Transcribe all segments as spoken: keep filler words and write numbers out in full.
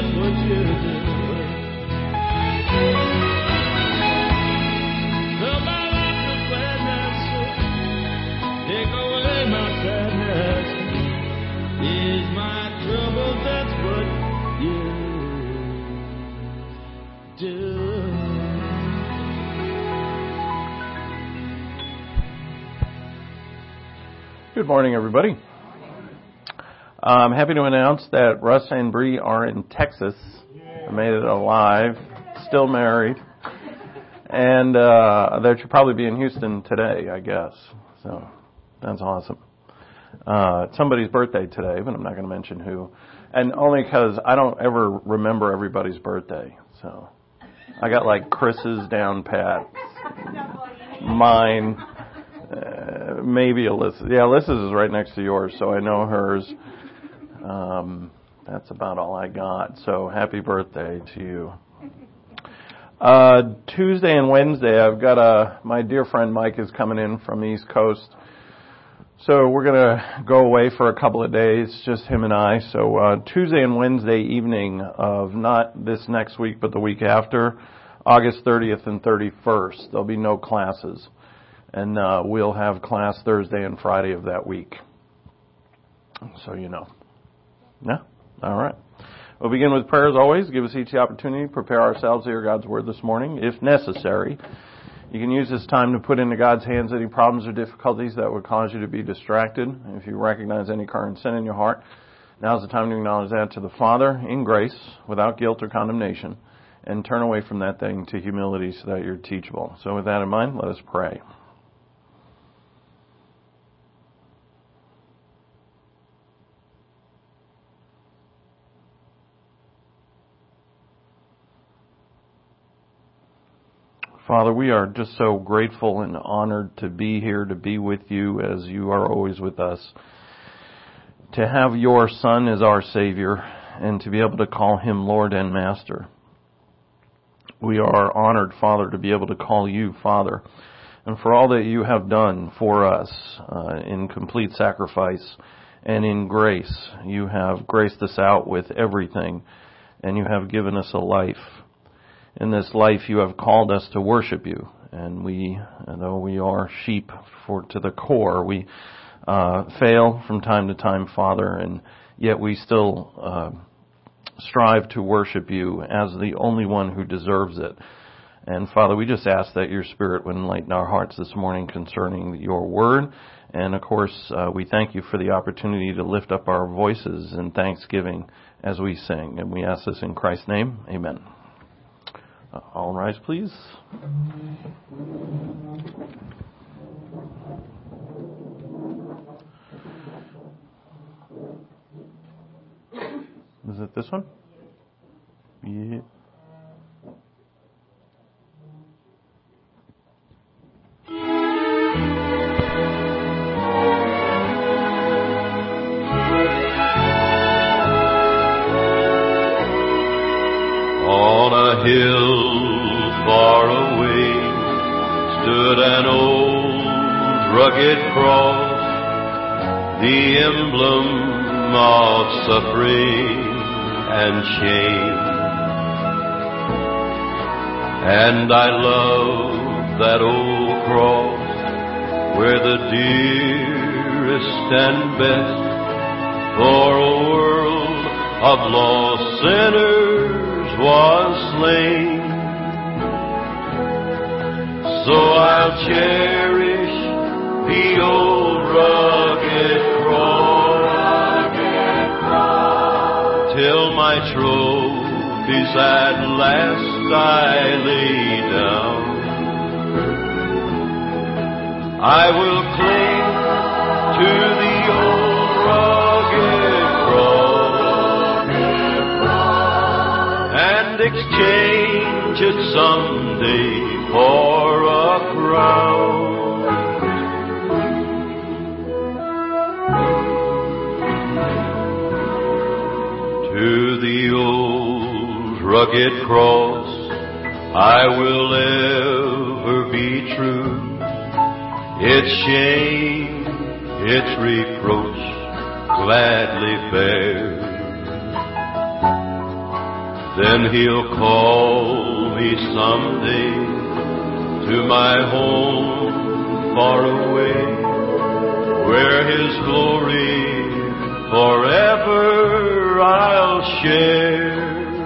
that's what you do. Fill my life with gladness, take away my sadness. Ease my trouble, that's what you do. Good morning, everybody. I'm happy to announce that Russ and Bree are in Texas. I made it alive, still married, and uh, they should probably be in Houston today, I guess. So that's awesome. Uh, it's somebody's birthday today, but I'm not going to mention who, and only because I don't ever remember everybody's birthday. So I got like Chris's down pat, mine. Uh, maybe Alyssa. Yeah, Alyssa's is right next to yours, so I know hers. Um, that's about all I got. So happy birthday to you. Uh, Tuesday and Wednesday, I've got a, my dear friend Mike is coming in from the East Coast. So we're going to go away for a couple of days, just him and I. So uh, Tuesday and Wednesday evening of not this next week, but the week after, August thirtieth and thirty-first, there'll be no classes. And uh, we'll have class Thursday and Friday of that week. So you know. Yeah? All right. We'll begin with prayer as always. Give us each the opportunity to prepare ourselves to hear God's Word this morning, if necessary. You can use this time to put into God's hands any problems or difficulties that would cause you to be distracted. If you recognize any current sin in your heart, now's the time to acknowledge that to the Father in grace, without guilt or condemnation, and turn away from that thing to humility so that you're teachable. So with that in mind, let us pray. Father, we are just so grateful and honored to be here, to be with you as you are always with us, to have your Son as our Savior, and to be able to call him Lord and Master. We are honored, Father, to be able to call you Father, and for all that you have done for us uh, in complete sacrifice and in grace. You have graced us out with everything, and you have given us a life. In this life, you have called us to worship you, and we, though we are sheep for to the core, we uh, fail from time to time, Father, and yet we still uh, strive to worship you as the only one who deserves it. And Father, we just ask that your Spirit would enlighten our hearts this morning concerning your word. And of course, uh, we thank you for the opportunity to lift up our voices in thanksgiving as we sing. And we ask this in Christ's name. Amen. Uh, all rise, please. Is it this one? Yeah. On a hill far away stood an old rugged cross, the emblem of suffering and shame. And I love that old cross, where the dearest and best for a world of lost sinners was slain. So I'll cherish the old rugged cross, rugged cross till my trophies at last I lay down. I will cling to the old rugged cross, rugged cross and exchange it someday for a crown. To the old rugged cross I will ever be true. Its shame, its reproach gladly bear. Then he'll call me someday to my home far away, where his glory forever I'll share.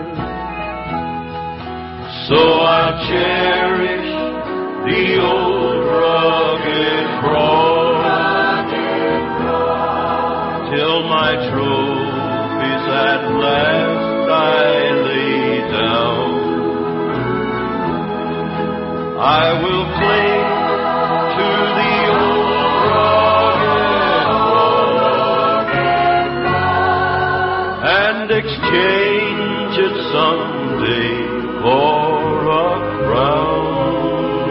So I cherish the old rugged cross till my trophies at last I lay down. I will cling to the old rugged cross and exchange it someday for a crown,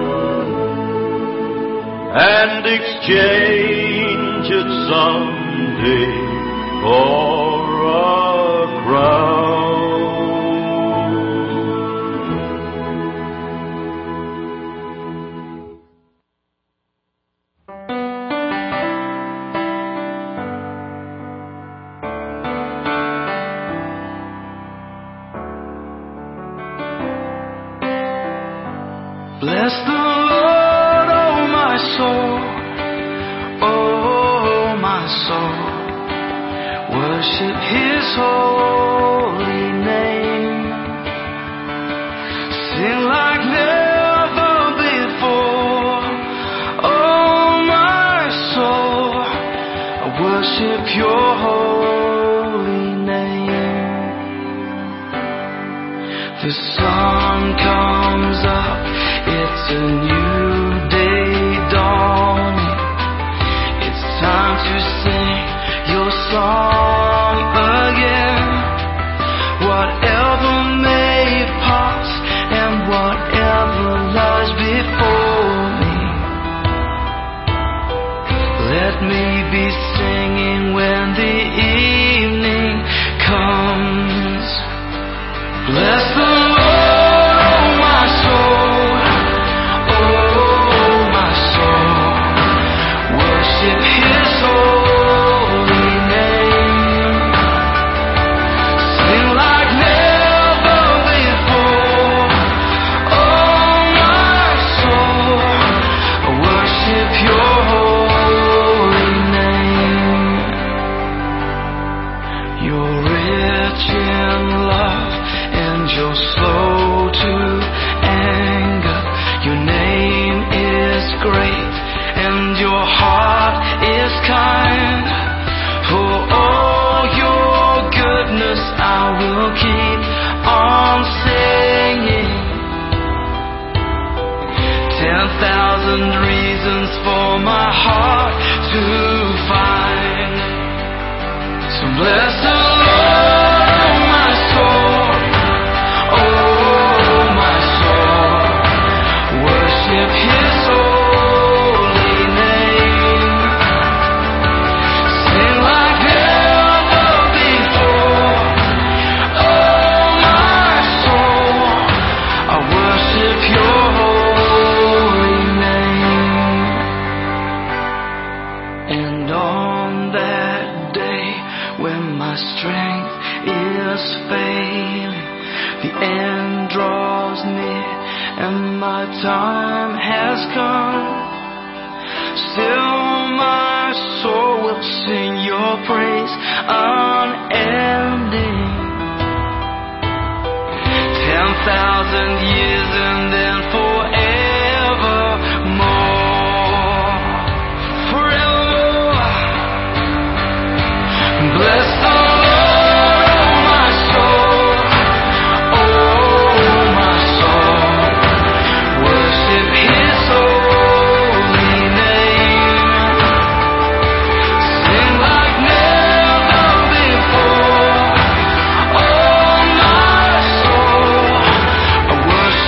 and exchange it someday for a crown. Bless the Lord, oh my soul, oh my soul. Worship His holy name. Sing like never before, oh my soul. I worship Your holy name. The sun comes up, it's a new day dawning. It's time to sing Your song again. Whatever may pass and whatever lies before me, let me be singing when the evening comes. Bless the Lord, oh my soul, oh my soul. Worship His holy name. Sing like never before, oh my soul. I worship Your holy name. You're rich in love and You're slow to anger. Your name is great and Your heart is kind. For all Your goodness I will keep on singing. Ten thousand reasons for my heart to find. So bless the Lord, oh my soul, oh my soul. Worship His holy name. Sing like never before, oh my soul. I worship Your holy name. And on that day when my strength is failing, the end draws near and my time has come, still my soul will sing Your praise unending. Ten thousand years and then forevermore, forevermore. Bless the Lord, oh my soul, oh my soul. Worship His holy name. Sing like never before, oh my soul. I worship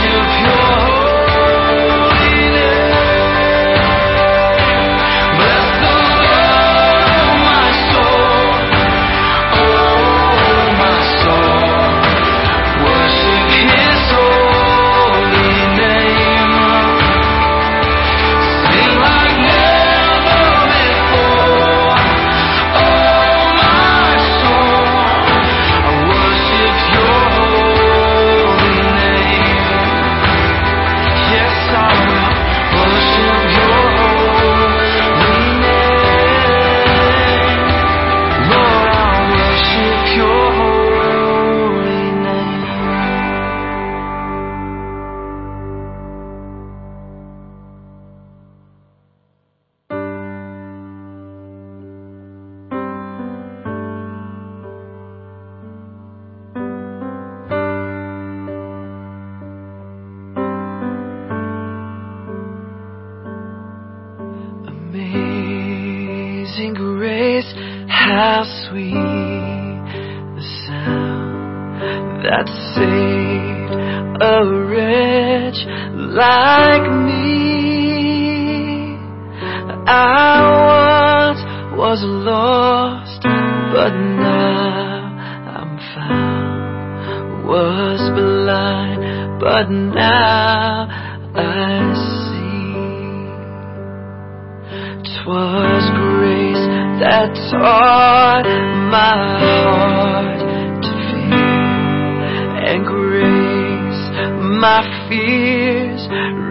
how sweet the sound that saved a wretch like me. I once was lost, but now I'm found. Was blind, but now I see. 'Twas grace that taught my heart to fear, and grace my fears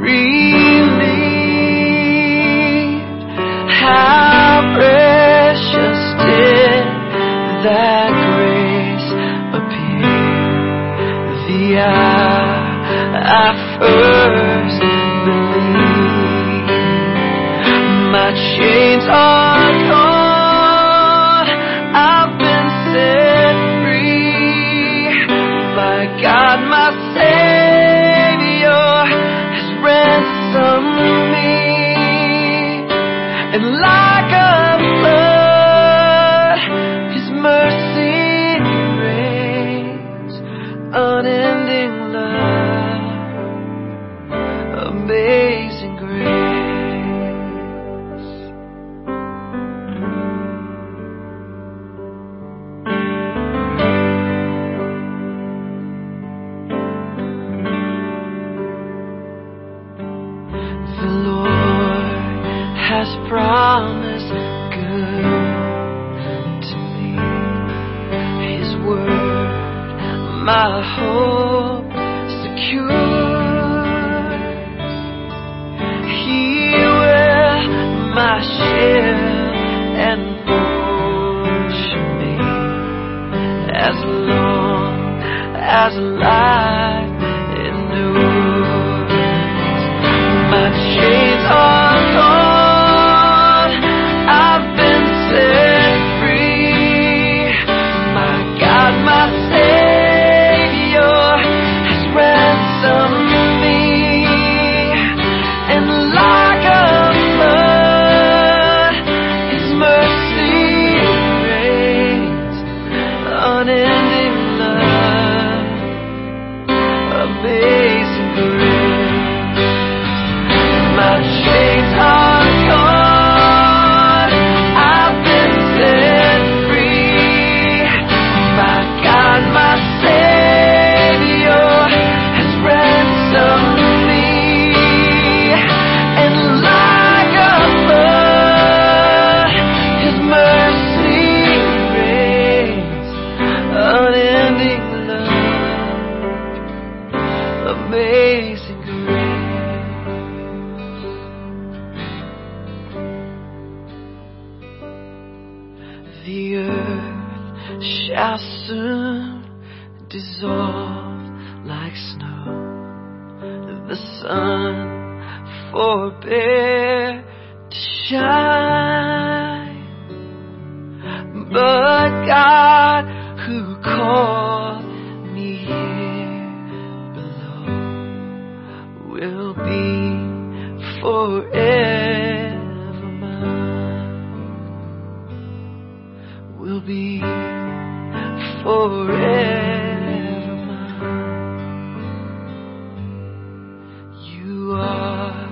relieved. How precious did that grace appear the hour I first believed. My chains are gone, I've been set free. My God, my Savior has ransomed me. And like a flood, His mercy reigns. Unending love, amazing grace. The Lord has promised good to me. His word, my hope secure. He will my shield and portion me, as long as life endures. My chains are gone, I've been set free. My God, my Savior has ransomed me. And like a flood, His mercy reigns. Unending love, amazing grace. My chains are gone, I've been set free. My God, my Savior has ransomed me. And like a flood, His mercy reigns. Unending love, amazing grace. The earth shall soon dissolve like snow. The sun forbear to shine. But God, who called me here below, will be forever mine. Will be forever mine. You are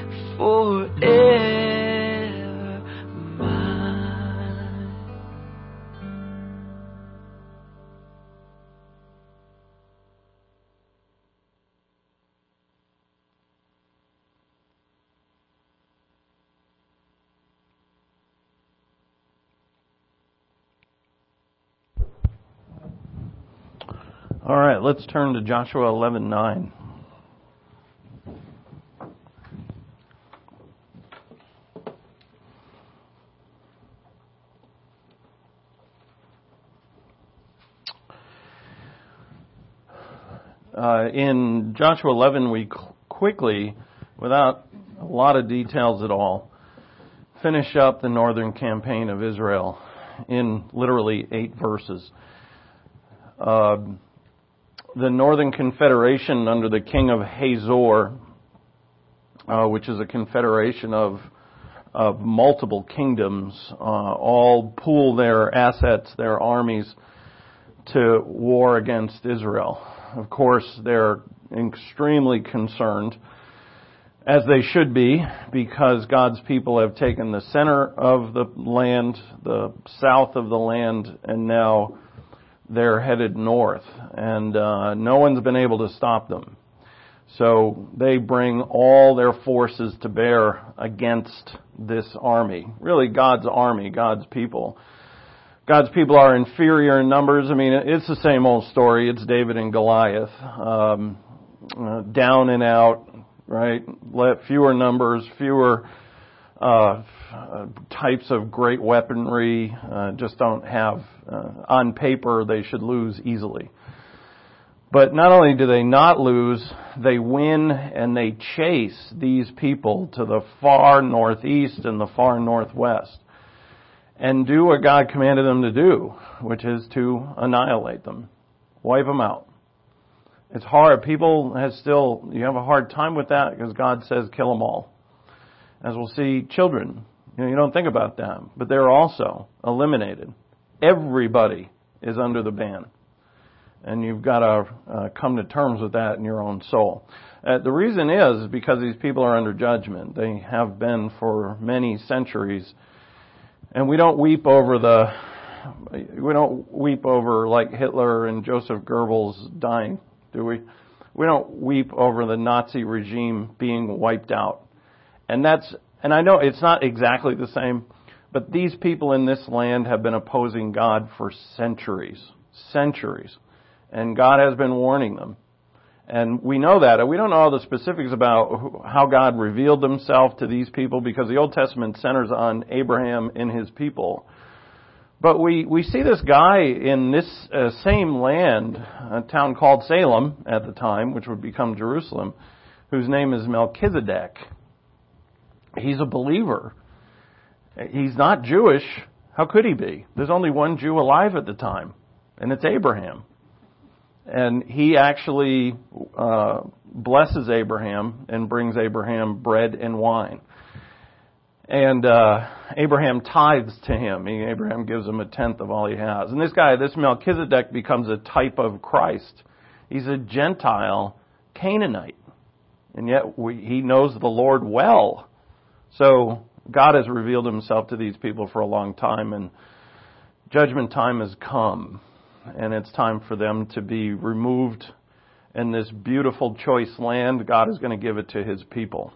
forever mine. All right, let's turn to Joshua eleven nine. Uh, in Joshua eleven, we qu- quickly, without a lot of details at all, finish up the northern campaign of Israel in literally eight verses. Uh, the Northern Confederation under the king of Hazor, uh, which is a confederation of of multiple kingdoms, uh, all pool their assets, their armies, to war against Israel. Of course, they're extremely concerned, as they should be, because God's people have taken the center of the land, the south of the land, and now they're headed north. And uh, no one's been able to stop them. So they bring all their forces to bear against this army. Really, God's army, God's people. God's people are inferior in numbers. I mean, it's the same old story. It's David and Goliath. Um, uh, down and out, right? Let fewer numbers, fewer uh, uh, types of great weaponry. Uh, just don't have, uh, on paper, they should lose easily. But not only do they not lose, they win and they chase these people to the far northeast and the far northwest and do what God commanded them to do, which is to annihilate them, wipe them out. It's hard. People have still, you have a hard time with that because God says kill them all. As we'll see, children, you know, you don't think about them, but they're also eliminated. Everybody is under the ban. And you've got to uh, come to terms with that in your own soul. Uh, the reason is because these people are under judgment. They have been for many centuries. And we don't weep over the, we don't weep over like Hitler and Joseph Goebbels dying, do we? We don't weep over the Nazi regime being wiped out. And that's, and I know it's not exactly the same, but these people in this land have been opposing God for centuries, centuries. And God has been warning them. And we know that. And we don't know all the specifics about how God revealed himself to these people because the Old Testament centers on Abraham and his people. But we, we see this guy in this uh, same land, a town called Salem at the time, which would become Jerusalem, whose name is Melchizedek. He's a believer. He's not Jewish. How could he be? There's only one Jew alive at the time, and it's Abraham. And he actually uh, blesses Abraham and brings Abraham bread and wine. And uh, Abraham tithes to him. He, Abraham gives him a tenth of all he has. And this guy, this Melchizedek, becomes a type of Christ. He's a Gentile Canaanite. And yet we, he knows the Lord well. So God has revealed himself to these people for a long time, and judgment time has come. And it's time for them to be removed in this beautiful, choice land. God is going to give it to his people.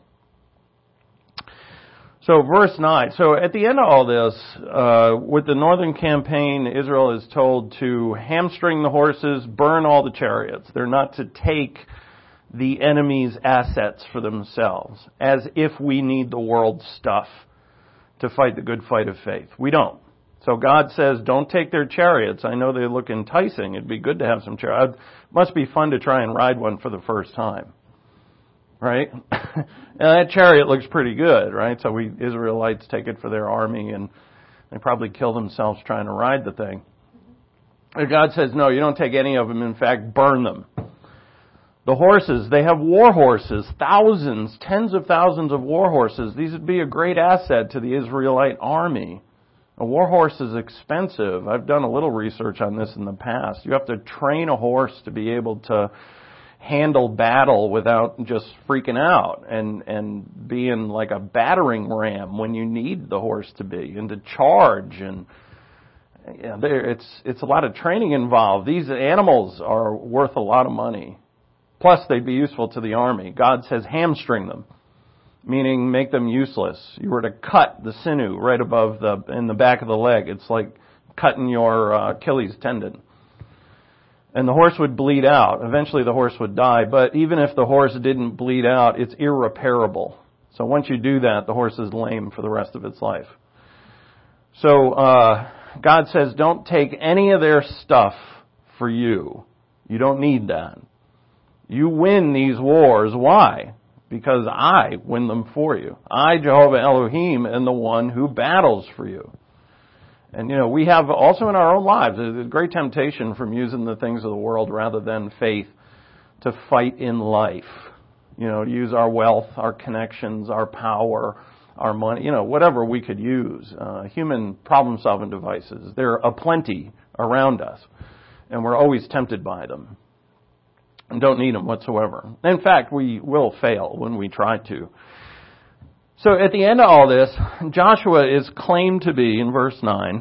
So verse nine. So at the end of all this, uh, with the northern campaign, Israel is told to hamstring the horses, burn all the chariots. They're not to take the enemy's assets for themselves, as if we need the world's stuff to fight the good fight of faith. We don't. So God says, don't take their chariots. I know they look enticing. It'd be good to have some chariots. It must be fun to try and ride one for the first time. Right? And that chariot looks pretty good, right? So we Israelites take it for their army, and they probably kill themselves trying to ride the thing. And God says, no, you don't take any of them. In fact, burn them. The horses, they have war horses, thousands, tens of thousands of war horses. These would be a great asset to the Israelite army. A war horse is expensive. I've done a little research on this in the past. You have to train a horse to be able to handle battle without just freaking out and, and being like a battering ram when you need the horse to be, and to charge. And yeah, it's, it's a lot of training involved. These animals are worth a lot of money. Plus, they'd be useful to the army. God says hamstring them, meaning make them useless. You were to cut the sinew right above the, in the back of the leg. It's like cutting your uh, Achilles tendon. And the horse would bleed out. Eventually the horse would die. But even if the horse didn't bleed out, it's irreparable. So once you do that, the horse is lame for the rest of its life. So uh, God says, don't take any of their stuff for you. You don't need that. You win these wars. Why? Because I win them for you. I, Jehovah Elohim, am the one who battles for you. And, you know, we have also in our own lives a great temptation from using the things of the world rather than faith to fight in life. You know, to use our wealth, our connections, our power, our money, you know, whatever we could use, uh, human problem-solving devices. They're aplenty around us, and we're always tempted by them and don't need them whatsoever. In fact, we will fail when we try to. So at the end of all this, Joshua is claimed to be, in verse nine,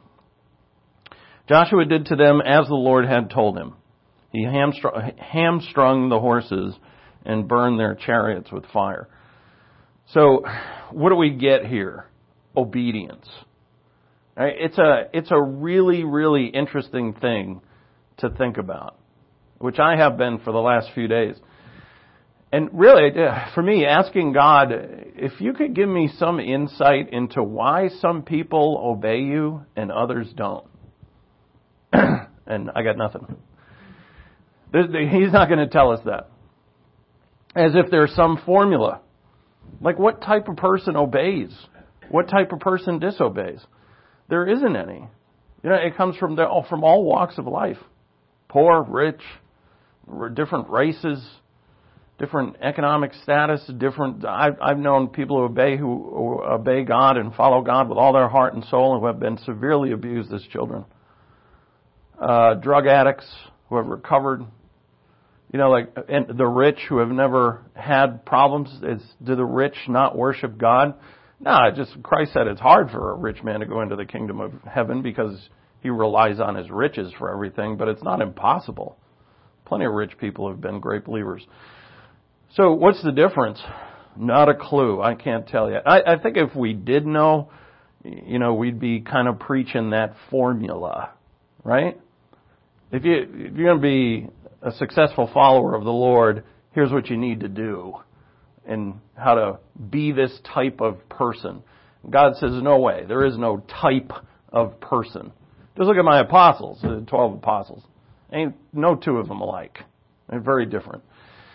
Joshua did to them as the Lord had told him. He hamstrung, hamstrung the horses and burned their chariots with fire. So, what do we get here? Obedience. Right? It's a it's a really, really interesting thing to think about, which I have been for the last few days. And really, for me, asking God, if you could give me some insight into why some people obey you and others don't. And I got nothing. He's not going to tell us that. As if there's some formula. Like, what type of person obeys? What type of person disobeys? There isn't any. You know, it comes from the, from all walks of life. Poor, rich, different races, different economic status, different. I've, I've known people who obey who, who obey God and follow God with all their heart and soul and who have been severely abused as children. Uh, drug addicts who have recovered. You know, like, and the rich who have never had problems. Is, do the rich not worship God? No, just Christ said it's hard for a rich man to go into the kingdom of heaven because he relies on his riches for everything, but it's not impossible. Plenty of rich people have been great believers. So what's the difference? Not a clue. I can't tell you. I, I think if we did know, you know, we'd be kind of preaching that formula, right? If you if you're going to be a successful follower of the Lord, here's what you need to do and how to be this type of person. God says, no way. There is no type of person. Just look at my apostles, the twelve apostles. Ain't no two of them alike. They're very different.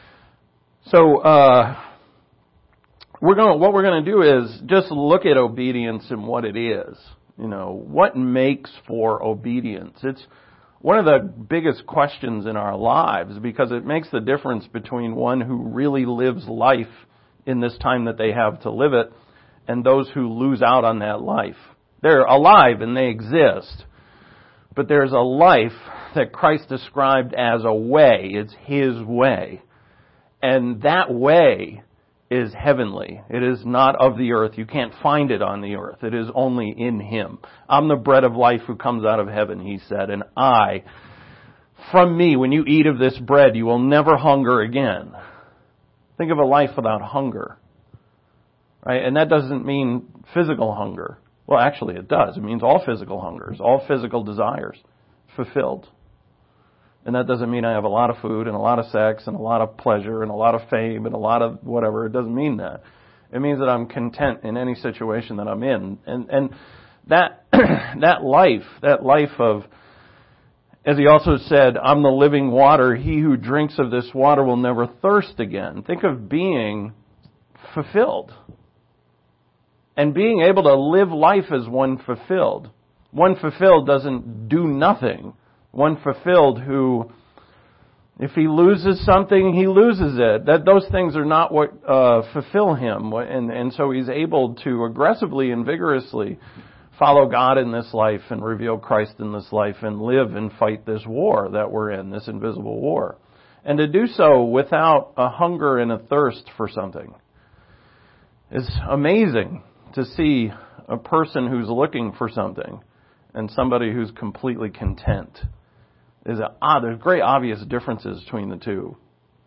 So, uh, we're going. What we're going to do is just look at obedience and what it is. You know, what makes for obedience? It's one of the biggest questions in our lives because it makes the difference between one who really lives life in this time that they have to live it and those who lose out on that life. They're alive and they exist, but there's a life that Christ described as a way. It's His way. And that way is heavenly. It is not of the earth. You can't find it on the earth. It is only in Him. I'm the bread of life who comes out of heaven, He said, and I, from me, when you eat of this bread, you will never hunger again. Think of a life without hunger. Right? And that doesn't mean physical hunger. Well, actually it does. It means all physical hungers, all physical desires fulfilled. And that doesn't mean I have a lot of food and a lot of sex and a lot of pleasure and a lot of fame and a lot of whatever. It doesn't mean that. It means that I'm content in any situation that I'm in. And and that that life, that life of, as He also said, I'm the living water. He who drinks of this water will never thirst again. Think of being fulfilled. And being able to live life as one fulfilled. One fulfilled doesn't do nothing. One fulfilled who, if he loses something, he loses it. That those things are not what uh, fulfill him, and and so he's able to aggressively and vigorously follow God in this life and reveal Christ in this life and live and fight this war that we're in, this invisible war, and to do so without a hunger and a thirst for something. It's amazing to see a person who's looking for something and somebody who's completely content. There's, a, ah, there's great obvious differences between the two.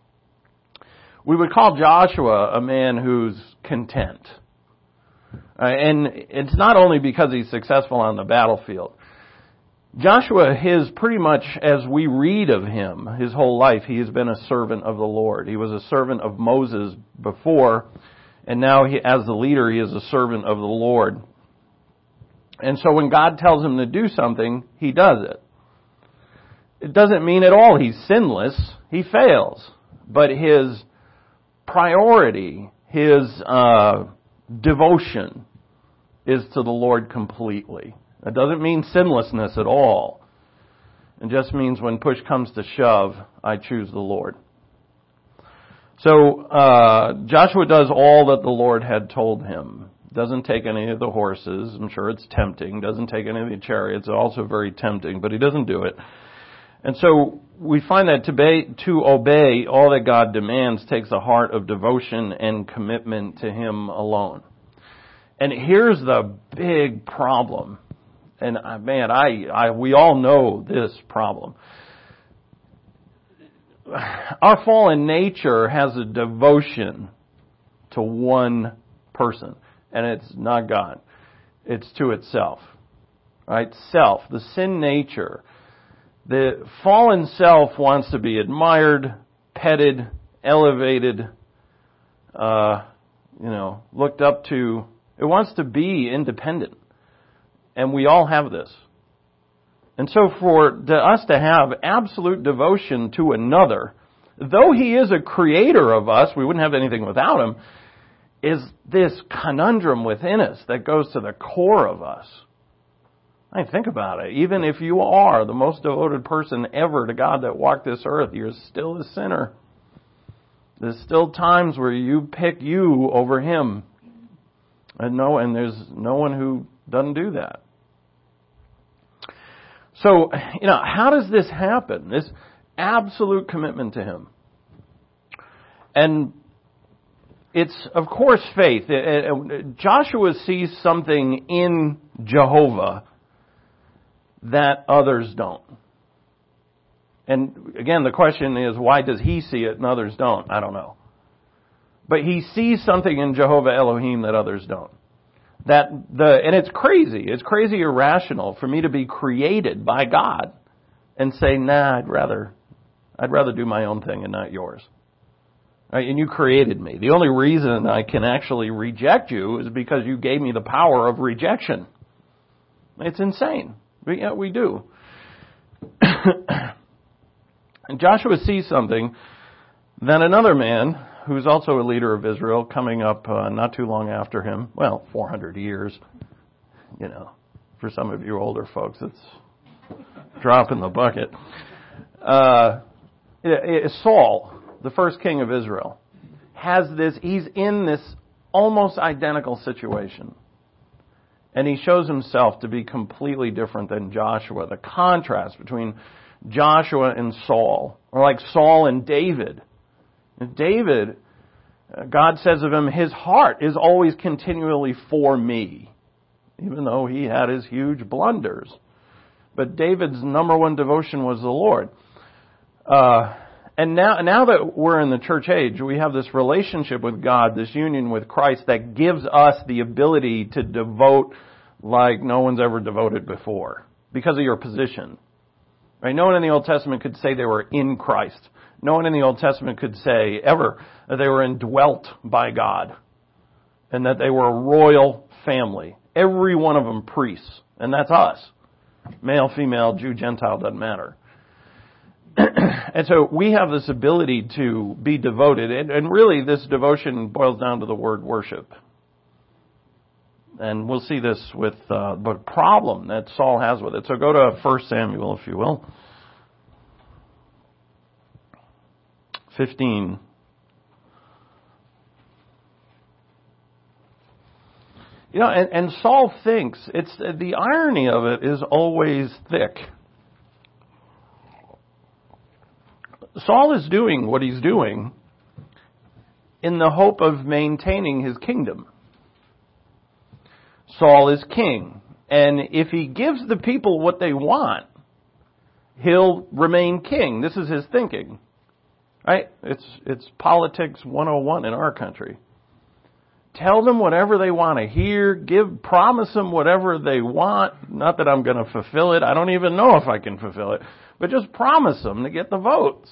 We would call Joshua a man who's content. Uh, and it's not only because he's successful on the battlefield. Joshua, his pretty much, as we read of him, his whole life, he has been a servant of the Lord. He was a servant of Moses before, and now he, as the leader, he is a servant of the Lord. And so when God tells him to do something, he does it. It doesn't mean at all he's sinless. He fails. But his priority, his uh, devotion is to the Lord completely. It doesn't mean sinlessness at all. It just means when push comes to shove, I choose the Lord. So uh, Joshua does all that the Lord had told him. Doesn't take any of the horses. I'm sure it's tempting. Doesn't take any of the chariots. Also very tempting, but he doesn't do it. And so we find that to obey, to obey all that God demands takes a heart of devotion and commitment to Him alone. And here's the big problem. And uh, man, I, I, we all know this problem. Our fallen nature has a devotion to one person, and it's not God. It's to itself. Right? Self, the sin nature. The fallen self wants to be admired, petted, elevated, uh, you know, looked up to. It wants to be independent. And we all have this. And so for to us to have absolute devotion to another, though He is a creator of us, we wouldn't have anything without Him, is this conundrum within us that goes to the core of us. I mean, think about it. Even if you are the most devoted person ever to God that walked this earth, you're still a sinner. There's still times where you pick you over Him. And no, and there's no one who doesn't do that. So, you know, how does this happen? This absolute commitment to Him. And it's, of course, faith. Joshua sees something in Jehovah that others don't. And again, the question is, why does he see it and others don't? I don't know. But he sees something in Jehovah Elohim that others don't. That the and it's crazy. It's crazy irrational for me to be created by God and say, nah, I'd rather I'd rather do my own thing and not yours. Right? And you created me. The only reason I can actually reject you is because you gave me the power of rejection. It's insane. But yeah, we do. And Joshua sees something. Then another man, who's also a leader of Israel, coming up uh, not too long after him, well, four hundred years. You know, for some of you older folks, it's a drop in the bucket. Uh, it, it, Saul, the first king of Israel, has this, he's in this almost identical situation. And he shows himself to be completely different than Joshua. The contrast between Joshua and Saul, or like Saul and David. And David, God says of him, his heart is always continually for me, even though he had his huge blunders. But David's number one devotion was the Lord. Uh, and now, now that we're in the church age, we have this relationship with God, this union with Christ that gives us the ability to devote like no one's ever devoted before because of your position. Right? No one in the Old Testament could say they were in Christ. No one in the Old Testament could say ever that they were indwelt by God and that they were a royal family. Every one of them priests, and that's us. Male, female, Jew, Gentile, doesn't matter. And so we have this ability to be devoted, and, and really this devotion boils down to the word worship. And we'll see this with uh, the problem that Saul has with it. So go to First Samuel, if you will. fifteen. You know, and, and Saul thinks, it's the irony of it is always thick. Saul is doing what he's doing in the hope of maintaining his kingdom. Saul is king, and if he gives the people what they want, he'll remain king. This is his thinking. Right? It's it's politics one oh one in our country. Tell them whatever they want to hear. Give, promise them whatever they want. Not that I'm going to fulfill it. I don't even know if I can fulfill it. But just promise them to get the votes.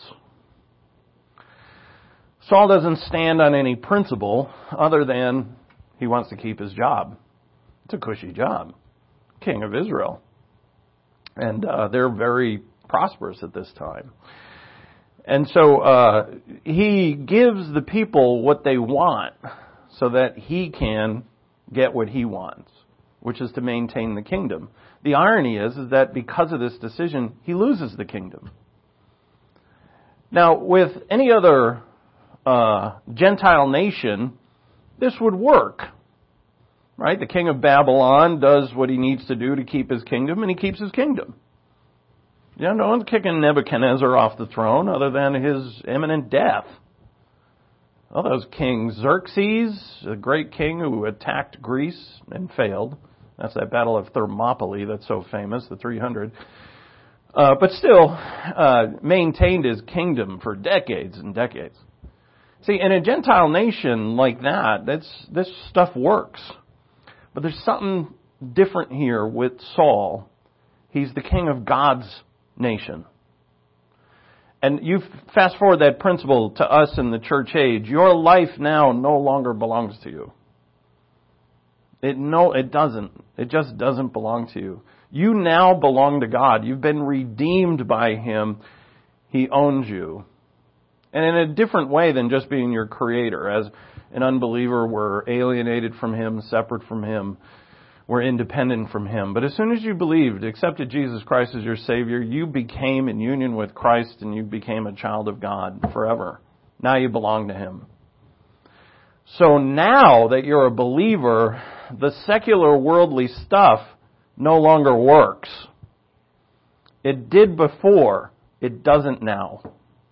Saul doesn't stand on any principle other than he wants to keep his job. It's a cushy job. King of Israel. And uh, they're very prosperous at this time. And so uh, he gives the people what they want so that he can get what he wants, which is to maintain the kingdom. The irony is, is that because of this decision, he loses the kingdom. Now, with any other uh, Gentile nation, this would work. Right? The king of Babylon does what he needs to do to keep his kingdom, and he keeps his kingdom. Yeah, no one's kicking Nebuchadnezzar off the throne other than his imminent death. Well, that was King Xerxes, a great king who attacked Greece and failed. That's that Battle of Thermopylae that's so famous, the three hundred. Uh, but still uh, maintained his kingdom for decades and decades. See, in a Gentile nation like that, that's, this stuff works. But there's something different here with Saul. He's the king of God's nation. And you fast forward that principle to us in the church age. Your life now no longer belongs to you. It no, it doesn't. It just doesn't belong to you. You now belong to God. You've been redeemed by Him. He owns you. And in a different way than just being your creator. As an unbeliever, we're alienated from Him, separate from Him. We're independent from Him. But as soon as you believed, accepted Jesus Christ as your Savior, you became in union with Christ and you became a child of God forever. Now you belong to Him. So now that you're a believer, the secular worldly stuff no longer works. It did before. It doesn't now.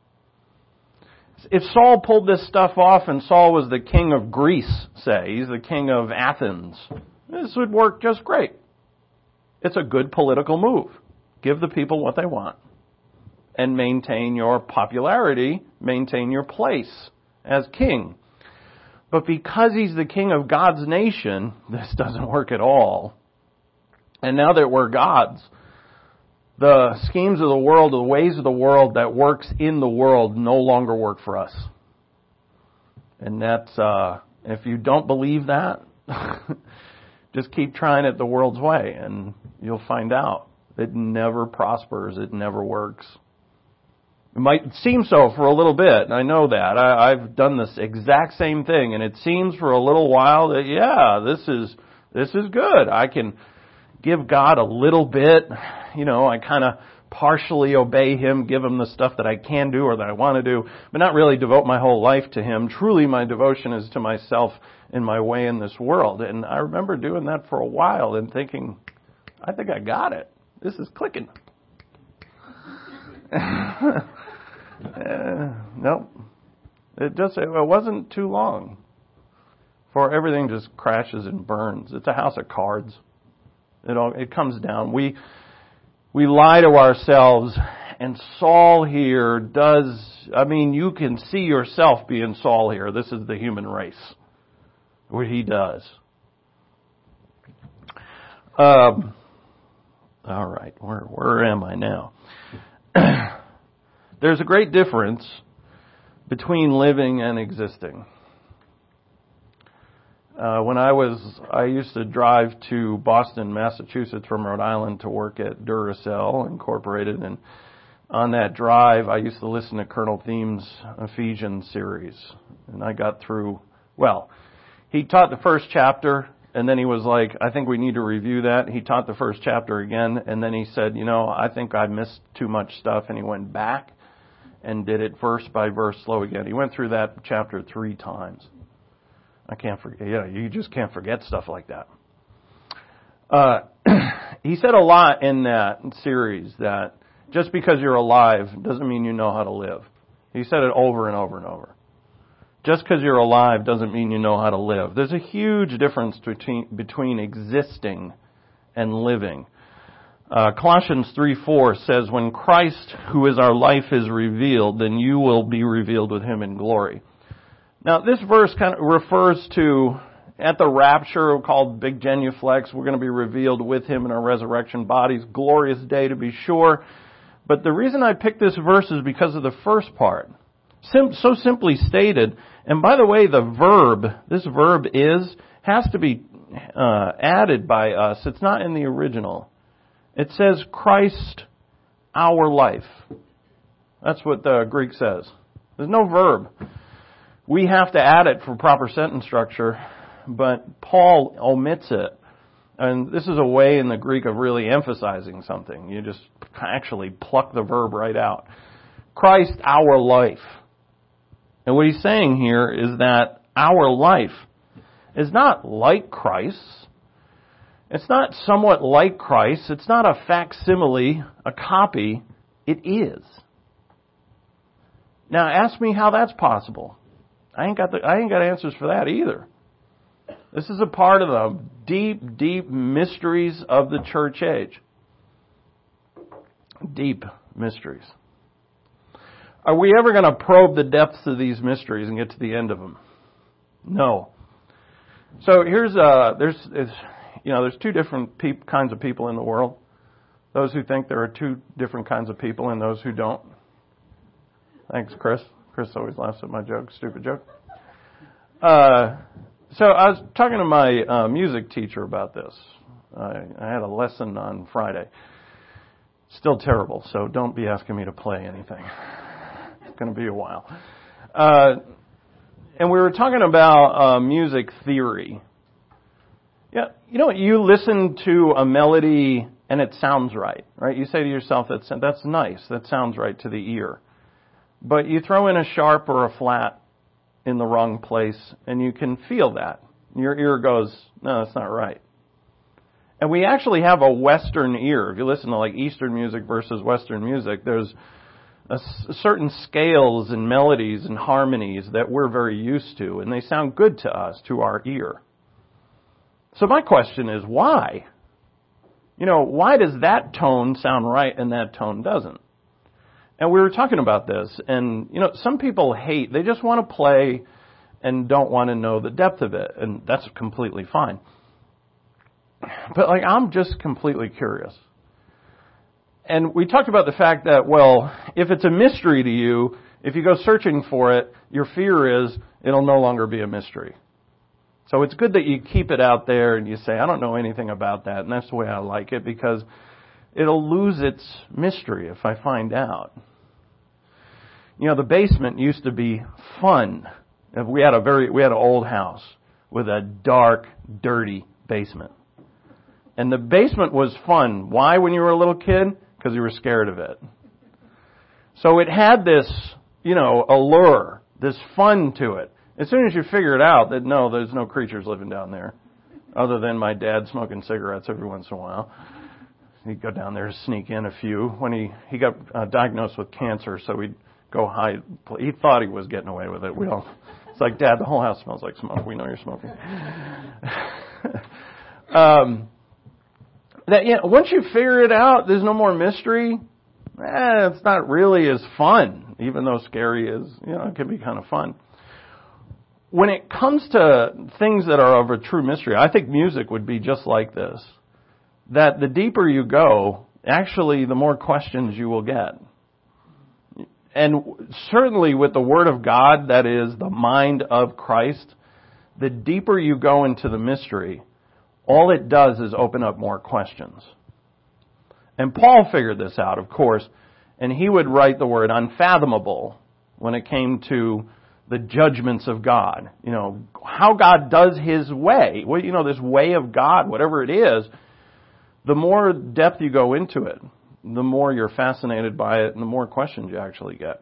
If Saul pulled this stuff off and Saul was the king of Greece, say, he's the king of Athens, this would work just great. It's a good political move. Give the people what they want. And maintain your popularity, maintain your place as king. But because he's the king of God's nation, this doesn't work at all. And now that we're God's, the schemes of the world, the ways of the world that works in the world no longer work for us. And that's, uh, if you don't believe that, just keep trying it the world's way and you'll find out. It never prospers. It never works. It might seem so for a little bit. I know that. I, I've done this exact same thing, and it seems for a little while that, yeah, this is this is good. I can give God a little bit. You know, I kind of partially obey Him, give Him the stuff that I can do or that I want to do, but not really devote my whole life to Him. Truly, my devotion is to myself and my way in this world. And I remember doing that for a while and thinking, I think I got it. This is clicking. Uh, nope. It just, it wasn't too long for everything just crashes and burns. It's a house of cards. It all, it comes down. We, we lie to ourselves, and Saul here does, I mean, you can see yourself being Saul here. This is the human race. What he does. Um, all right. Where, where am I now? There's a great difference between living and existing. Uh, when I was, I used to drive to Boston, Massachusetts from Rhode Island to work at Duracell Incorporated, and on that drive, I used to listen to Colonel Thiem's Ephesians series, and I got through, well, he taught the first chapter, and then he was like, I think we need to review that. He taught the first chapter again, and then he said, you know, I think I missed too much stuff, and he went back and did it verse by verse slow again. He went through that chapter three times. I can't forget, yeah, you just can't forget stuff like that. Uh, he said a lot in that series that just because you're alive doesn't mean you know how to live. He said it over and over and over. Just because you're alive doesn't mean you know how to live. There's a huge difference between, between existing and living. Uh, Colossians three four says, when Christ, who is our life, is revealed, then you will be revealed with Him in glory. Now, this verse kind of refers to, at the rapture called Big Genuflex, we're going to be revealed with Him in our resurrection bodies. Glorious day to be sure. But the reason I picked this verse is because of the first part. Sim- so simply stated, and by the way, the verb, this verb is, has to be uh, added by us. It's not in the original. It says Christ, our life. That's what the Greek says. There's no verb. We have to add it for proper sentence structure, but Paul omits it. And this is a way in the Greek of really emphasizing something. You just actually pluck the verb right out. Christ, our life. And what he's saying here is that our life is not like Christ's. It's not somewhat like Christ. It's not a facsimile, a copy. It is. Now ask me how that's possible. I ain't got the, I ain't got answers for that either. This is a part of the deep, deep mysteries of the church age. Deep mysteries. Are we ever going to probe the depths of these mysteries and get to the end of them? No. So here's uh there's it's, you know there's two different pe- kinds of people in the world. Those who think there are two different kinds of people and those who don't. Thanks, Chris. Chris always laughs at my joke, stupid joke. Uh, so I was talking to my uh, music teacher about this. I, I had a lesson on Friday. Still terrible, so don't be asking me to play anything. It's going to be a while. Uh, and we were talking about uh, music theory. Yeah, you know, you listen to a melody and it sounds right, right? You say to yourself, that's, that's nice, that sounds right to the ear. But you throw in a sharp or a flat in the wrong place, and you can feel that. Your ear goes, no, that's not right. And we actually have a Western ear. If you listen to like Eastern music versus Western music, there's a s- certain scales and melodies and harmonies that we're very used to, and they sound good to us, to our ear. So my question is, why? You know, why does that tone sound right and that tone doesn't? And we were talking about this, and, you know, some people hate, they just want to play and don't want to know the depth of it, and that's completely fine. But, like, I'm just completely curious. And we talked about the fact that, well, if it's a mystery to you, if you go searching for it, your fear is it'll no longer be a mystery. So it's good that you keep it out there and you say, I don't know anything about that, and that's the way I like it, because it'll lose its mystery if I find out. You know, the basement used to be fun. We had a very, we had an old house with a dark, dirty basement. And the basement was fun. Why when you were a little kid? Because you were scared of it. So it had this, you know, allure, this fun to it. As soon as you figure it out that no, there's no creatures living down there, other than my dad smoking cigarettes every once in a while. He'd go down there to sneak in a few. When he, he got uh, diagnosed with cancer, so we'd go hide. He thought he was getting away with it. We all, it's like, Dad, the whole house smells like smoke. We know you're smoking. um, that yeah, once you figure it out, there's no more mystery. Eh, it's not really as fun, even though scary is, you know, it can be kind of fun. When it comes to things that are of a true mystery, I think music would be just like this. That the deeper you go, actually the more questions you will get. And certainly with the Word of God, that is the mind of Christ, the deeper you go into the mystery, all it does is open up more questions. And Paul figured this out, of course, and he would write the word unfathomable when it came to the judgments of God. You know, how God does His way. Well, you know, this way of God, whatever it is, the more depth you go into it, the more you're fascinated by it and the more questions you actually get.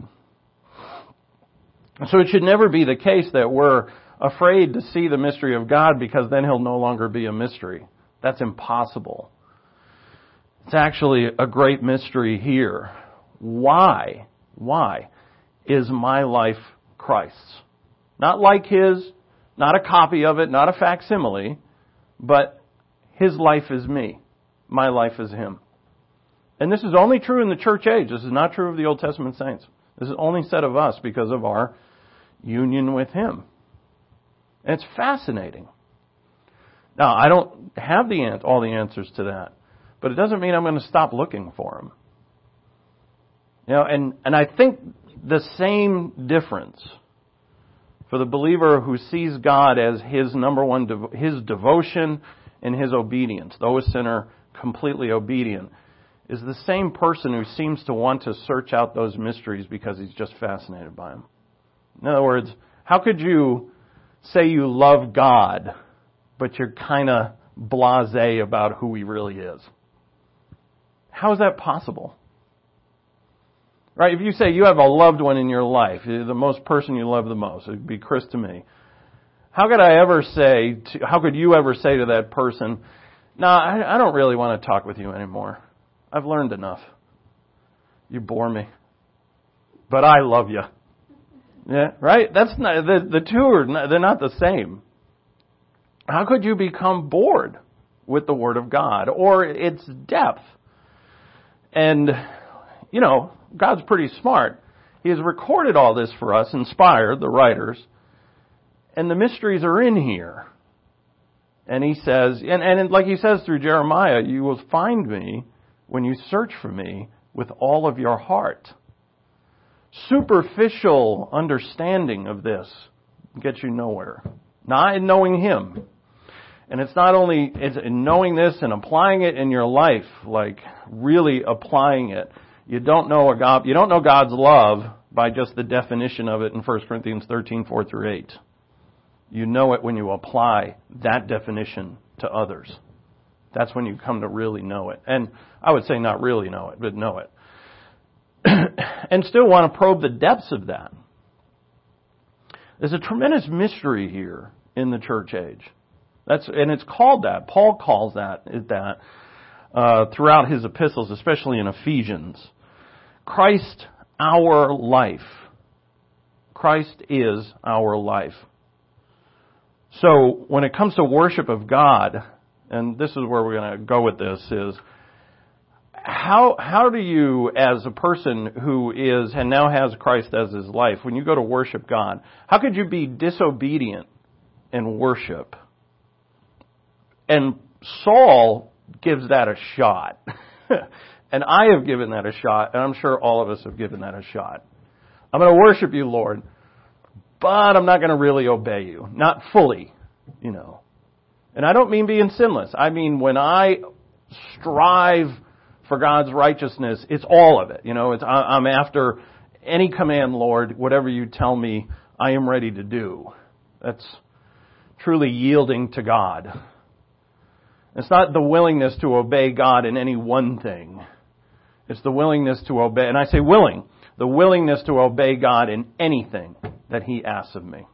So it should never be the case that we're afraid to see the mystery of God because then He'll no longer be a mystery. That's impossible. It's actually a great mystery here. Why? Why is my life Christ's? Not like His, not a copy of it, not a facsimile, but His life is me. My life is Him. And this is only true in the church age. This is not true of the Old Testament saints. This is only said of us because of our union with Him. And it's fascinating. Now, I don't have the all the answers to that, but it doesn't mean I'm going to stop looking for them. You know, and, and I think the same difference for the believer who sees God as his number one, devo- his devotion and his obedience, though a sinner, completely obedient, is the same person who seems to want to search out those mysteries because he's just fascinated by them. In other words, how could you say you love God, but you're kind of blasé about who He really is? How is that possible? Right? If you say you have a loved one in your life, the most person you love the most, it would be Chris to me. How could I ever say, to, how could you ever say to that person, No, I, I don't really want to talk with you anymore. I've learned enough. You bore me. But I love you. Yeah, right? That's not, the, the two are, not, they're not the same. How could you become bored with the Word of God or its depth? And, you know, God's pretty smart. He has recorded all this for us, inspired the writers, and the mysteries are in here. And he says, and, and like he says through Jeremiah, you will find me when you search for me with all of your heart. Superficial understanding of this gets you nowhere. Not in knowing Him. And it's not only it's in knowing this and applying it in your life, like really applying it. You don't know a God, you don't know God's love by just the definition of it in First Corinthians thirteen, four through eight. You know it when you apply that definition to others. That's when you come to really know it. And I would say not really know it, but know it. And still want to probe the depths of that. There's a tremendous mystery here in the church age. That's and it's called that. Paul calls that that uh, throughout his epistles, especially in Ephesians. Christ, our life. Christ is our life. So when it comes to worship of God, and this is where we're going to go with this, is how how do you, as a person who is and now has Christ as his life, when you go to worship God, how could you be disobedient in worship? And Saul gives that a shot. And I have given that a shot, and I'm sure all of us have given that a shot. I'm going to worship you, Lord, but I'm not going to really obey you. Not fully, you know. And I don't mean being sinless. I mean when I strive for God's righteousness, it's all of it. You know, it's I'm after any command, Lord, whatever you tell me, I am ready to do. That's truly yielding to God. It's not the willingness to obey God in any one thing. It's the willingness to obey, and I say willing, the willingness to obey God in anything that He asks of me.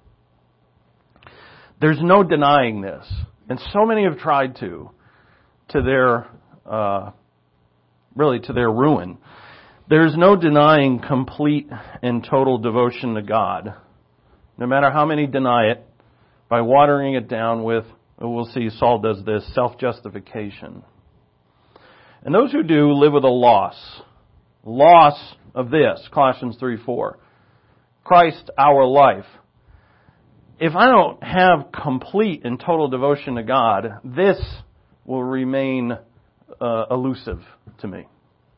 There's no denying this. And so many have tried to, to their, uh, really to their ruin. There's no denying complete and total devotion to God. No matter how many deny it, by watering it down with, we'll see Saul does this, self-justification. And those who do live with a loss. Loss of this, Colossians three four. Christ, our life. If I don't have complete and total devotion to God, this will remain uh, elusive to me.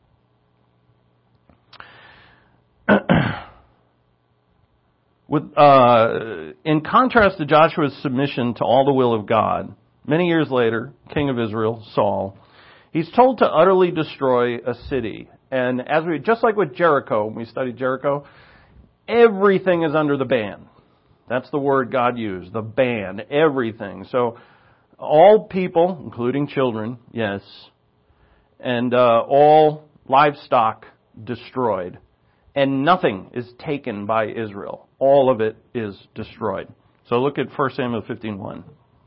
With, uh, in contrast to Joshua's submission to all the will of God, many years later, king of Israel, Saul, he's told to utterly destroy a city. And as we, just like with Jericho, when we studied Jericho, everything is under the ban. That's the word God used, the ban, everything. So all people, including children, yes, and uh, all livestock destroyed. And nothing is taken by Israel. All of it is destroyed. So look at First Samuel fifteen one.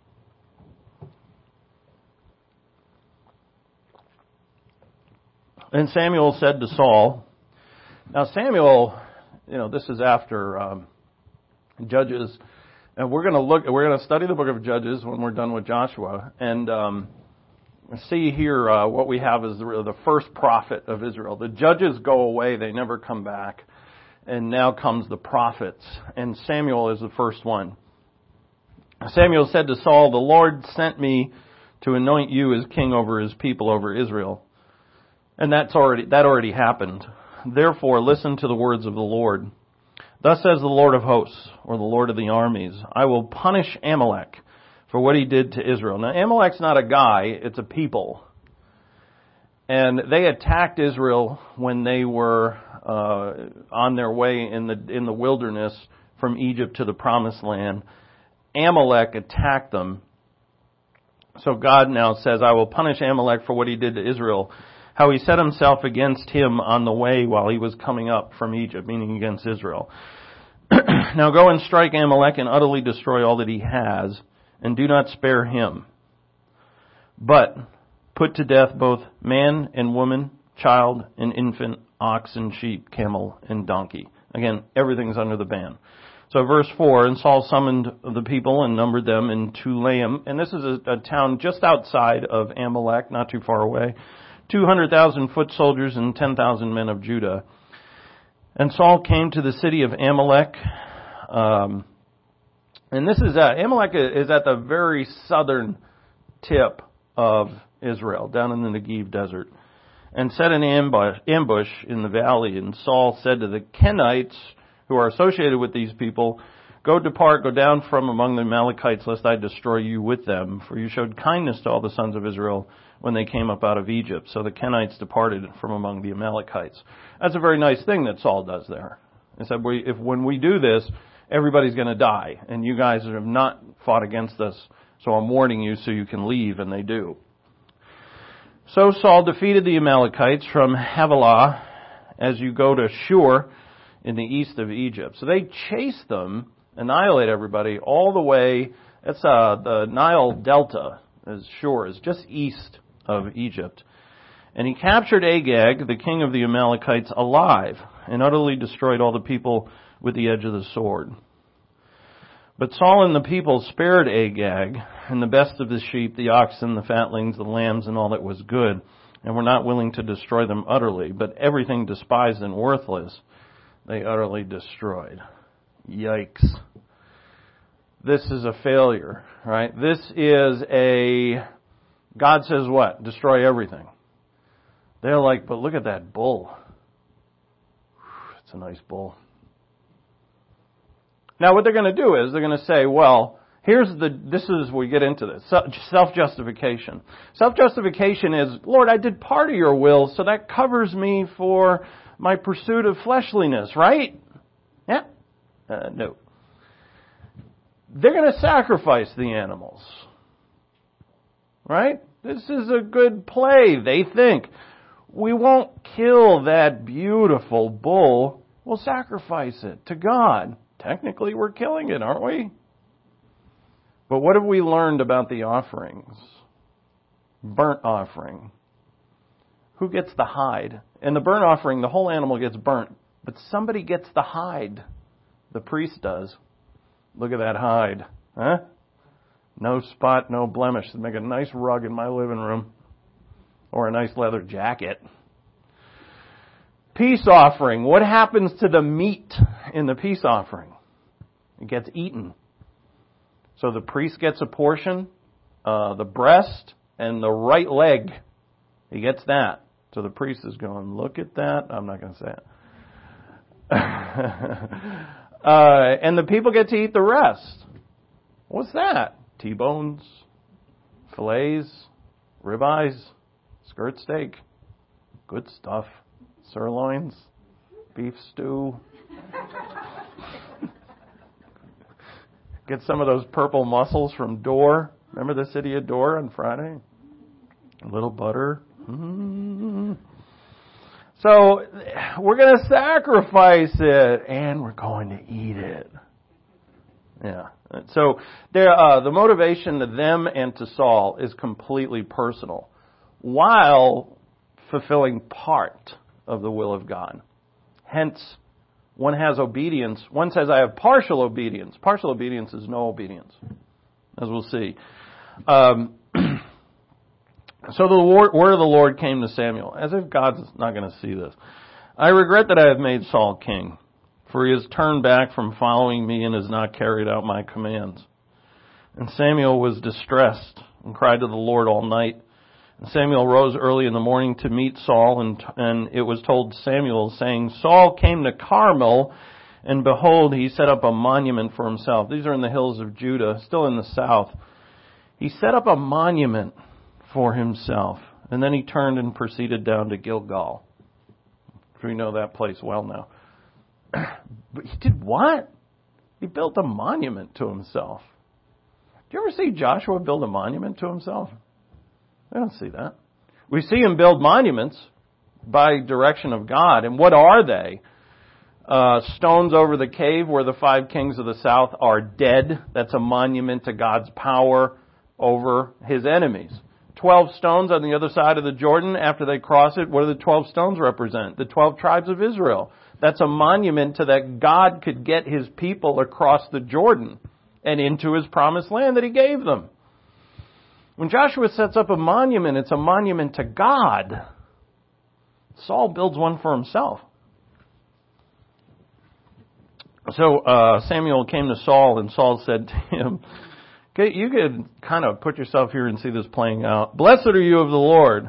And Samuel said to Saul, now Samuel, you know, this is after um, Judges, and we're going to look, we're going to study the book of Judges when we're done with Joshua, and um, see here uh, what we have is the, the first prophet of Israel. The judges go away, they never come back, and now comes the prophets, and Samuel is the first one. Samuel said to Saul, the Lord sent me to anoint you as king over his people, over Israel. And that's already that already happened. Therefore, listen to the words of the Lord. Thus says the Lord of hosts, or the Lord of the armies, I will punish Amalek for what he did to Israel. Now, Amalek's not a guy, it's a people. And they attacked Israel when they were uh, on their way in the in the wilderness from Egypt to the Promised Land. Amalek attacked them. So God now says, I will punish Amalek for what he did to Israel, how he set himself against him on the way while he was coming up from Egypt, meaning against Israel. Now go and strike Amalek and utterly destroy all that he has, and do not spare him. But put to death both man and woman, child and infant, ox and sheep, camel and donkey. Again, everything's under the ban. So verse four, and Saul summoned the people and numbered them in Tulaim. And this is a, a town just outside of Amalek, not too far away. two hundred thousand foot soldiers and ten thousand men of Judah. And Saul came to the city of Amalek. Um, and this is, uh, Amalek is at the very southern tip of Israel, down in the Negev desert, and set an ambush, ambush in the valley. And Saul said to the Kenites, who are associated with these people, "Go depart, go down from among the Amalekites, lest I destroy you with them. For you showed kindness to all the sons of Israel when they came up out of Egypt." So the Kenites departed from among the Amalekites. That's a very nice thing that Saul does there. He said, we, if when we do this, everybody's going to die, and you guys have not fought against us, so I'm warning you so you can leave, and they do. So Saul defeated the Amalekites from Havilah as you go to Shur in the east of Egypt. So they chased them, annihilate everybody, all the way, that's uh, the Nile Delta, as Shur is just east of Egypt. And he captured Agag, the king of the Amalekites, alive, and utterly destroyed all the people with the edge of the sword. But Saul and the people spared Agag, and the best of the sheep, the oxen, the fatlings, the lambs, and all that was good, and were not willing to destroy them utterly, but everything despised and worthless they utterly destroyed. Yikes. This is a failure, right? This is a, God says what? Destroy everything. They're like, but look at that bull. It's a nice bull. Now what they're going to do is they're going to say, well, here's the, this is, we get into this, self-justification. Self-justification is, Lord, I did part of your will, so that covers me for my pursuit of fleshliness, right? Yeah? Uh, no. They're going to sacrifice the animals. Right? This is a good play, they think. We won't kill that beautiful bull. We'll sacrifice it to God. Technically, we're killing it, aren't we? But what have we learned about the offerings? Burnt offering. Who gets the hide? In the burnt offering, the whole animal gets burnt, but somebody gets the hide. The priest does. Look at that hide. Huh? No spot, no blemish. It'd make a nice rug in my living room. Or a nice leather jacket. Peace offering. What happens to the meat in the peace offering? It gets eaten. So the priest gets a portion, uh, the breast, and the right leg. He gets that. So the priest is going, look at that. I'm not going to say it. uh, and the people get to eat the rest. What's that? T-bones, fillets, ribeyes, skirt steak, good stuff, sirloins, beef stew. Get some of those purple mussels from Dor. Remember the city of Dor on Friday? A little butter. Mm. So we're going to sacrifice it, and we're going to eat it. Yeah. So there, uh, the motivation to them and to Saul is completely personal, while fulfilling part of the will of God. Hence, one has obedience. One says, I have partial obedience. Partial obedience is no obedience, as we'll see. Um, so the word of the Lord came to Samuel, as if God's not going to see this. I regret that I have made Saul king, for he has turned back from following me and has not carried out my commands. And Samuel was distressed and cried to the Lord all night. And Samuel rose early in the morning to meet Saul, and, and it was told Samuel, saying, Saul came to Carmel, and behold, he set up a monument for himself. These are in the hills of Judah, still in the south. He set up a monument for himself, and then he turned and proceeded down to Gilgal. We know that place well now. But he did what? He built a monument to himself. Do you ever see Joshua build a monument to himself? I don't see that. We see him build monuments by direction of God. And what are they? Uh, stones over the cave where the five kings of the south are dead. That's a monument to God's power over his enemies. twelve stones on the other side of the Jordan after they cross it. What do the twelve stones represent? The twelve tribes of Israel. That's a monument to that God could get His people across the Jordan and into His promised land that He gave them. When Joshua sets up a monument, it's a monument to God. Saul builds one for himself. So uh, Samuel came to Saul, and Saul said to him, okay, you could kind of put yourself here and see this playing out. Blessed are you of the Lord.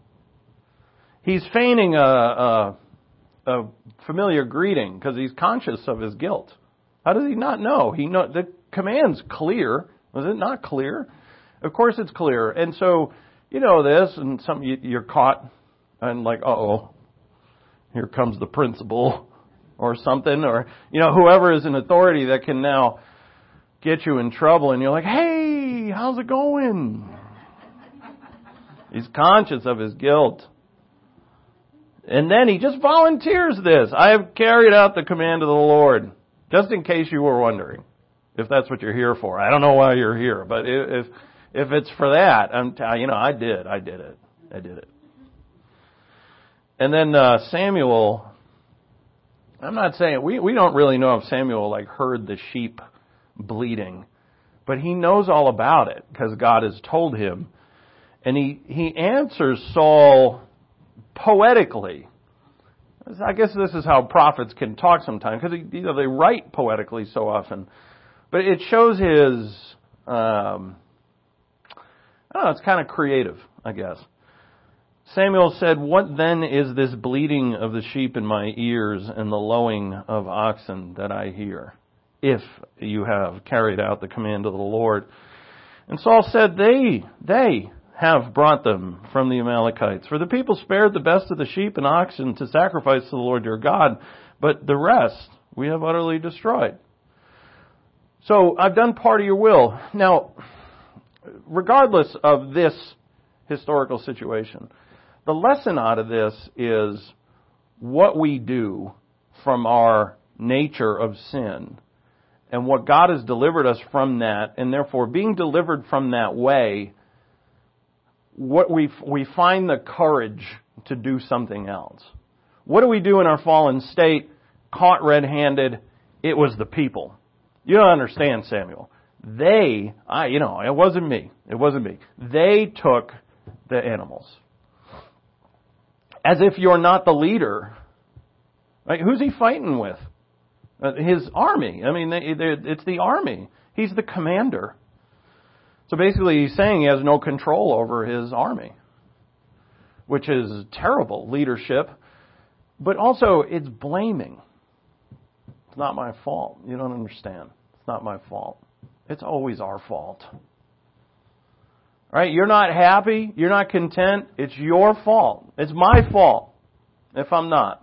He's feigning a, a, a familiar greeting because he's conscious of his guilt. How does he not know? He know the command's clear. Was it not clear? Of course it's clear. And so, you know this, and some you, you're caught, and like, uh-oh, here comes the principal, or something, or, you know, whoever is in authority that can now get you in trouble, and you're like, hey, how's it going? He's conscious of his guilt. And then he just volunteers this. I have carried out the command of the Lord. Just in case you were wondering, if that's what you're here for. I don't know why you're here, but if if it's for that, I'm t- you know, I did, I did it, I did it. And then uh, Samuel, I'm not saying we we don't really know if Samuel like heard the sheep bleating, but he knows all about it because God has told him, and he he answers Saul poetically. I guess this is how prophets can talk sometimes, because you know they write poetically so often. But it shows his, um, I don't know, it's kind of creative, I guess. Samuel said, "What then is this bleating of the sheep in my ears and the lowing of oxen that I hear, if you have carried out the command of the Lord?" And Saul said, They, they have brought them from the Amalekites. For the people spared the best of the sheep and oxen to sacrifice to the Lord your God, but the rest we have utterly destroyed. So I've done part of your will. Now, regardless of this historical situation, the lesson out of this is what we do from our nature of sin and what God has delivered us from that, and therefore being delivered from that way, what we we find the courage to do something else. What do we do in our fallen state? Caught red-handed, it was the people. You don't understand, Samuel. They, I, you know, it wasn't me. It wasn't me. They took the animals. As if you're not the leader. Right? Who's he fighting with? Uh, his army. I mean, they, it's the army. He's the commander. So basically he's saying he has no control over his army, which is terrible leadership. But also it's blaming. It's not my fault. You don't understand. It's not my fault. It's always our fault. Right? You're not happy. You're not content. It's your fault. It's my fault if I'm not.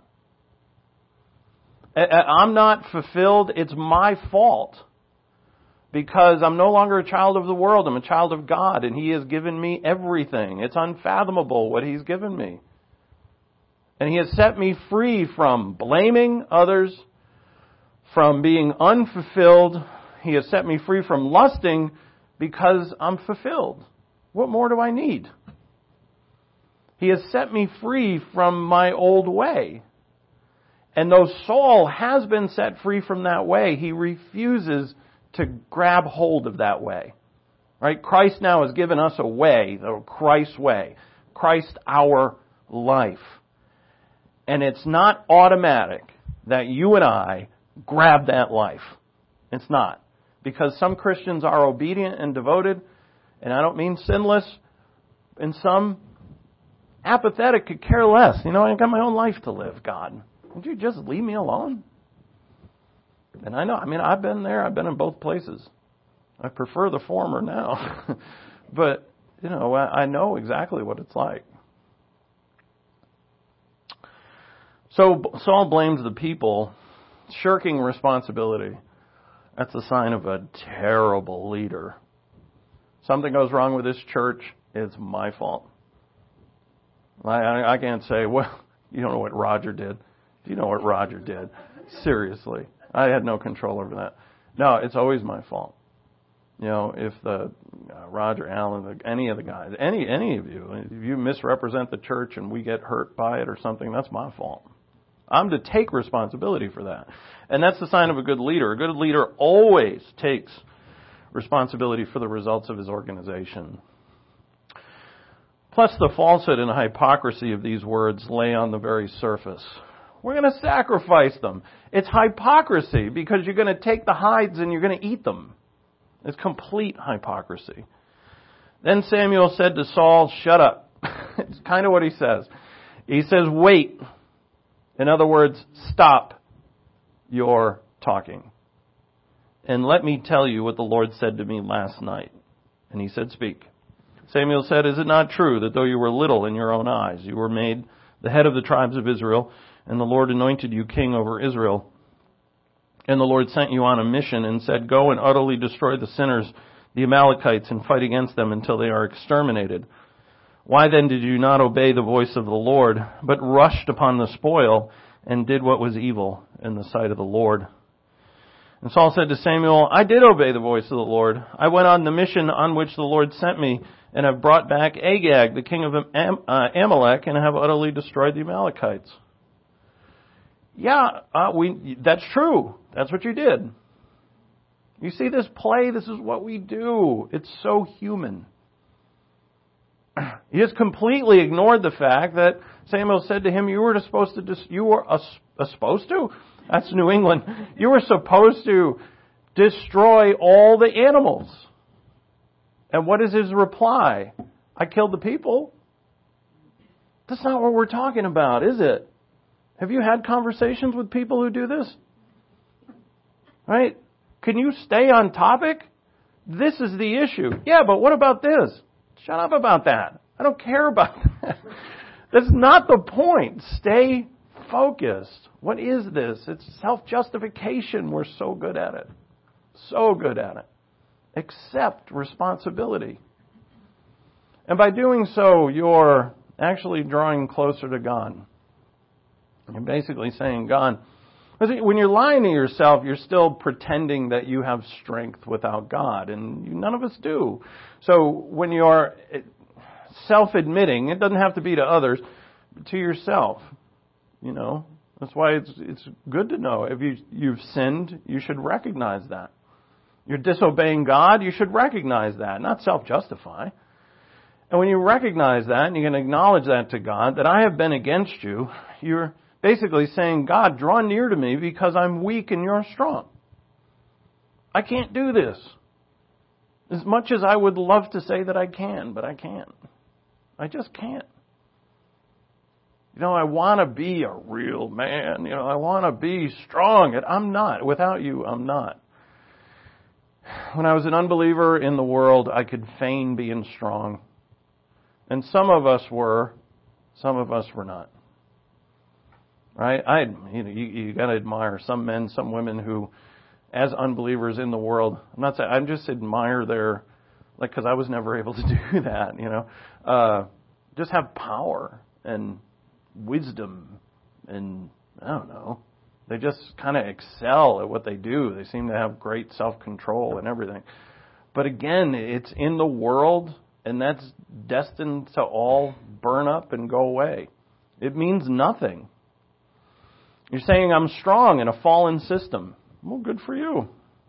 I'm not fulfilled. It's my fault. Because I'm no longer a child of the world. I'm a child of God, and He has given me everything. It's unfathomable what He's given me. And He has set me free from blaming others, from being unfulfilled. He has set me free from lusting because I'm fulfilled. What more do I need? He has set me free from my old way. And though Saul has been set free from that way, he refuses to grab hold of that way. Right? Christ now has given us a way, the Christ way. Christ our life. And it's not automatic that you and I grab that life. It's not. Because some Christians are obedient and devoted, and I don't mean sinless, and some apathetic, could care less. You know, I got my own life to live, God. Would you just leave me alone? And I know, I mean, I've been there. I've been in both places. I prefer the former now. But, you know, I know exactly what it's like. So Saul blames the people, shirking responsibility. That's a sign of a terrible leader. Something goes wrong with this church, it's my fault. I, I, I can't say, well, you don't know what Roger did. You know what Roger did. Seriously. I had no control over that. No, it's always my fault. You know, if the uh, Roger Allen, the, any of the guys, any any of you, if you misrepresent the church and we get hurt by it or something, that's my fault. I'm to take responsibility for that. And that's the sign of a good leader. A good leader always takes responsibility for the results of his organization. Plus, the falsehood and hypocrisy of these words lay on the very surface. We're going to sacrifice them. It's hypocrisy because you're going to take the hides and you're going to eat them. It's complete hypocrisy. Then Samuel said to Saul, shut up. It's kind of what he says. He says, wait. In other words, stop your talking. And let me tell you what the Lord said to me last night. And he said, speak. Samuel said, is it not true that though you were little in your own eyes, you were made the head of the tribes of Israel, and the Lord anointed you king over Israel? And the Lord sent you on a mission and said, go and utterly destroy the sinners, the Amalekites, and fight against them until they are exterminated. Why then did you not obey the voice of the Lord, but rushed upon the spoil and did what was evil in the sight of the Lord? And Saul said to Samuel, I did obey the voice of the Lord. I went on the mission on which the Lord sent me, and have brought back Agag, the king of Am- uh, Amalek, and have utterly destroyed the Amalekites. Yeah, uh, we, that's true. That's what you did. You see this play? This is what we do. It's so human. He has completely ignored the fact that Samuel said to him, you were supposed to, dis- you were a, a supposed to? That's New England. You were supposed to destroy all the animals. And what is his reply? I killed the people. That's not what we're talking about, is it? Have you had conversations with people who do this? Right? Can you stay on topic? This is the issue. Yeah, but what about this? Shut up about that. I don't care about that. That's not the point. Stay focused. What is this? It's self-justification. We're so good at it. So good at it. Accept responsibility. And by doing so, you're actually drawing closer to God. You're basically saying, God, when you're lying to yourself, you're still pretending that you have strength without God, and none of us do. So when you're self-admitting, it doesn't have to be to others, but to yourself. You know, that's why it's it's good to know if you you've sinned, you should recognize that. You're disobeying God, you should recognize that, not self-justify. And when you recognize that and you can acknowledge that to God, that I have been against you, you're basically saying, God, draw near to me because I'm weak and you're strong. I can't do this. As much as I would love to say that I can, but I can't. I just can't. You know, I want to be a real man. You know, I want to be strong. And I'm not. Without you, I'm not. When I was an unbeliever in the world, I could feign being strong. And some of us were, some of us were not. Right? I, you know, you, you got to admire some men, some women who, as unbelievers in the world, I'm not saying, I just admire their, like, because I was never able to do that, you know, uh, just have power and wisdom and, I don't know, they just kind of excel at what they do. They seem to have great self-control and everything. But again, it's in the world, and that's destined to all burn up and go away. It means nothing. You're saying I'm strong in a fallen system. Well, good for you.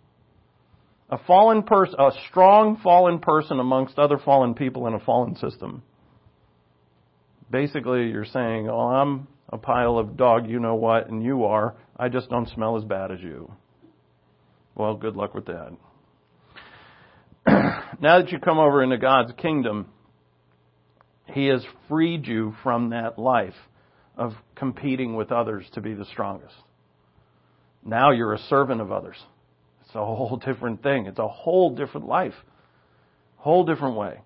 A fallen person, a strong fallen person amongst other fallen people in a fallen system. Basically, you're saying, oh, I'm a pile of dog, you know what, and you are. I just don't smell as bad as you. Well, good luck with that. Now that you come over into God's kingdom, He has freed you from that life of competing with others to be the strongest. Now you're a servant of others. It's a whole different thing. It's a whole different life. Whole different way.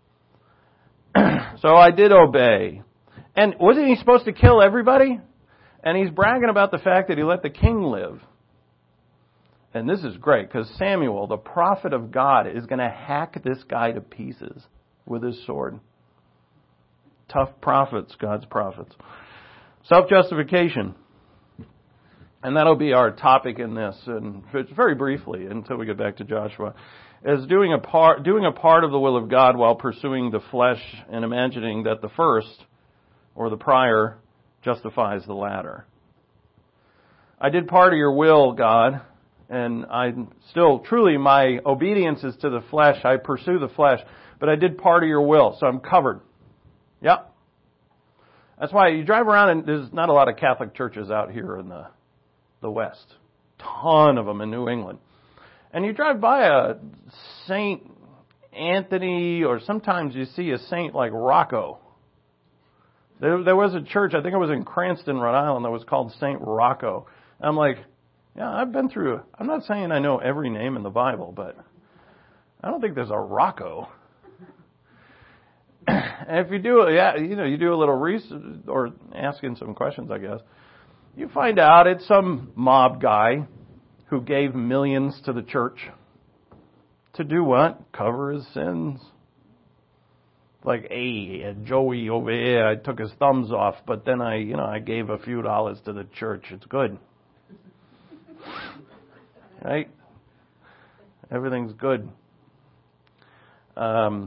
So I did obey. And wasn't he supposed to kill everybody? And he's bragging about the fact that he let the king live. And this is great because Samuel, the prophet of God, is going to hack this guy to pieces with his sword. Tough prophets, God's prophets. Self-justification. And that'll be our topic in this, and very briefly until we get back to Joshua. as doing a part, doing a part of the will of God while pursuing the flesh and imagining that the first, or the prior, justifies the latter. I did part of your will, God, and I still, truly, my obedience is to the flesh. I pursue the flesh, but I did part of your will, so I'm covered. Yep. That's why you drive around, and there's not a lot of Catholic churches out here in the the West. Ton of them in New England. And you drive by a Saint Anthony, or sometimes you see a saint like Rocco. There, there was a church, I think it was in Cranston, Rhode Island, that was called Saint Rocco. And I'm like, yeah, I've been through, I'm not saying I know every name in the Bible, but I don't think there's a Rocco. And if you do, yeah, you know, you do a little research, or asking some questions, I guess, you find out it's some mob guy who gave millions to the church. To do what? Cover his sins. Like, hey, Joey over here, I took his thumbs off, but then I, you know, I gave a few dollars to the church. It's good. Right? Everything's good. Um...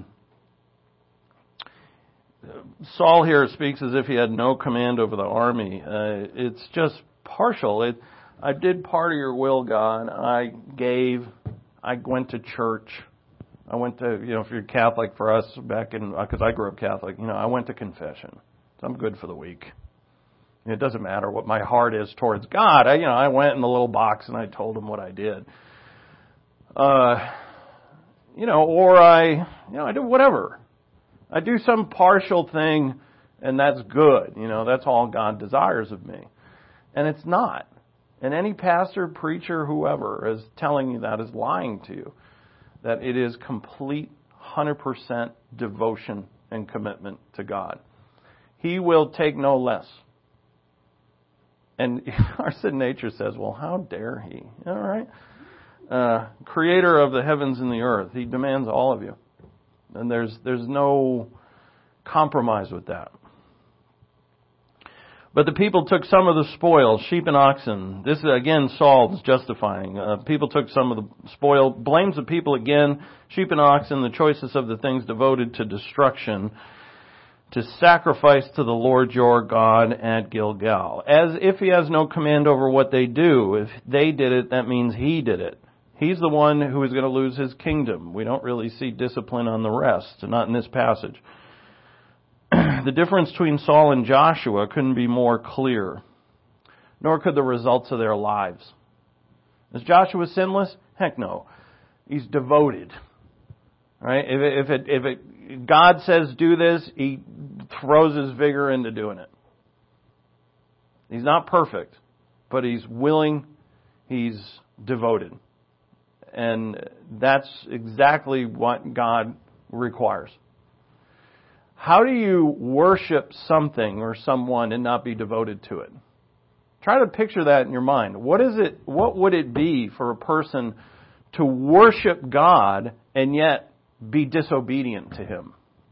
Saul here speaks as if he had no command over the army. Uh, it's just partial. It, I did part of your will, God. I gave. I went to church. I went to, you know, if you're Catholic, for us back in, because I grew up Catholic, you know, I went to confession. So I'm good for the week. It doesn't matter what my heart is towards God. I, you know, I went in the little box and I told him what I did. Uh, you know, or I, you know, I did whatever. I do some partial thing, and that's good. You know, that's all God desires of me. And it's not. And any pastor, preacher, whoever is telling you that is lying to you. That it is complete one hundred percent devotion and commitment to God. He will take no less. And our sin nature says, well, how dare he? All right. Uh, creator of the heavens and the earth. He demands all of you. And there's there's no compromise with that. But the people took some of the spoil, sheep and oxen. This is, again, Saul's justifying. Uh, people took some of the spoil, blames the people again, sheep and oxen, the choicest of the things devoted to destruction, to sacrifice to the Lord your God at Gilgal. As if he has no command over what they do. If they did it, that means he did it. He's the one who is going to lose his kingdom. We don't really see discipline on the rest, not in this passage. The difference between Saul and Joshua couldn't be more clear, nor could the results of their lives. Is Joshua sinless? Heck no. He's devoted. Right? If it, if it, if it, God says do this, he throws his vigor into doing it. He's not perfect, but he's willing, he's devoted. And that's exactly what God requires. How do you worship something or someone and not be devoted to it? Try to picture that in your mind. What is it? What would it be for a person to worship God and yet be disobedient to Him?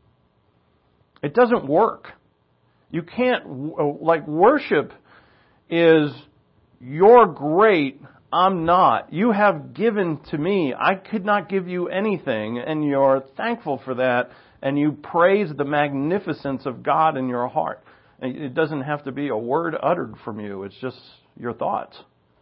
It doesn't work. You can't, like, worship is, you're great, I'm not. You have given to me. I could not give you anything, and you're thankful for that, and you praise the magnificence of God in your heart. It doesn't have to be a word uttered from you. It's just your thoughts.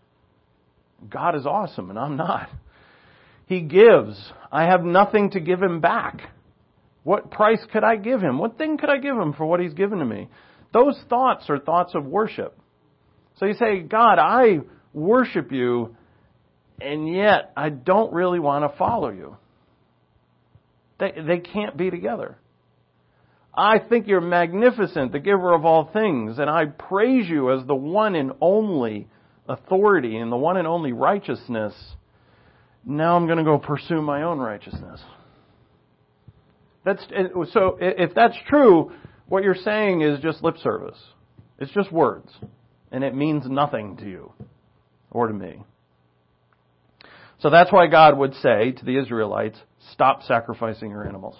God is awesome, and I'm not. He gives. I have nothing to give Him back. What price could I give Him? What thing could I give Him for what He's given to me? Those thoughts are thoughts of worship. So you say, God, I worship you, and yet I don't really want to follow you. They, they can't be together. I think you're magnificent, the giver of all things, and I praise you as the one and only authority and the one and only righteousness. Now I'm going to go pursue my own righteousness. That's so. If that's true, what you're saying is just lip service. It's just words, and it means nothing to you or to me. So that's why God would say to the Israelites, stop sacrificing your animals.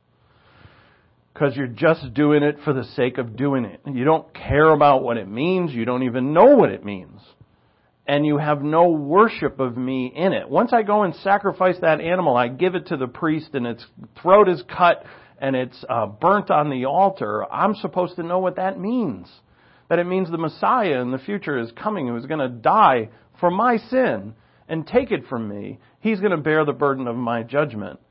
Because you're just doing it for the sake of doing it. You don't care about what it means. You don't even know what it means. and you have no worship of me in it. Once I go and sacrifice that animal, I give it to the priest and its throat is cut and it's uh, burnt on the altar, I'm supposed to know what that means. That it means the Messiah in the future is coming who is going to die for my sin and take it from me. He's going to bear the burden of my judgment.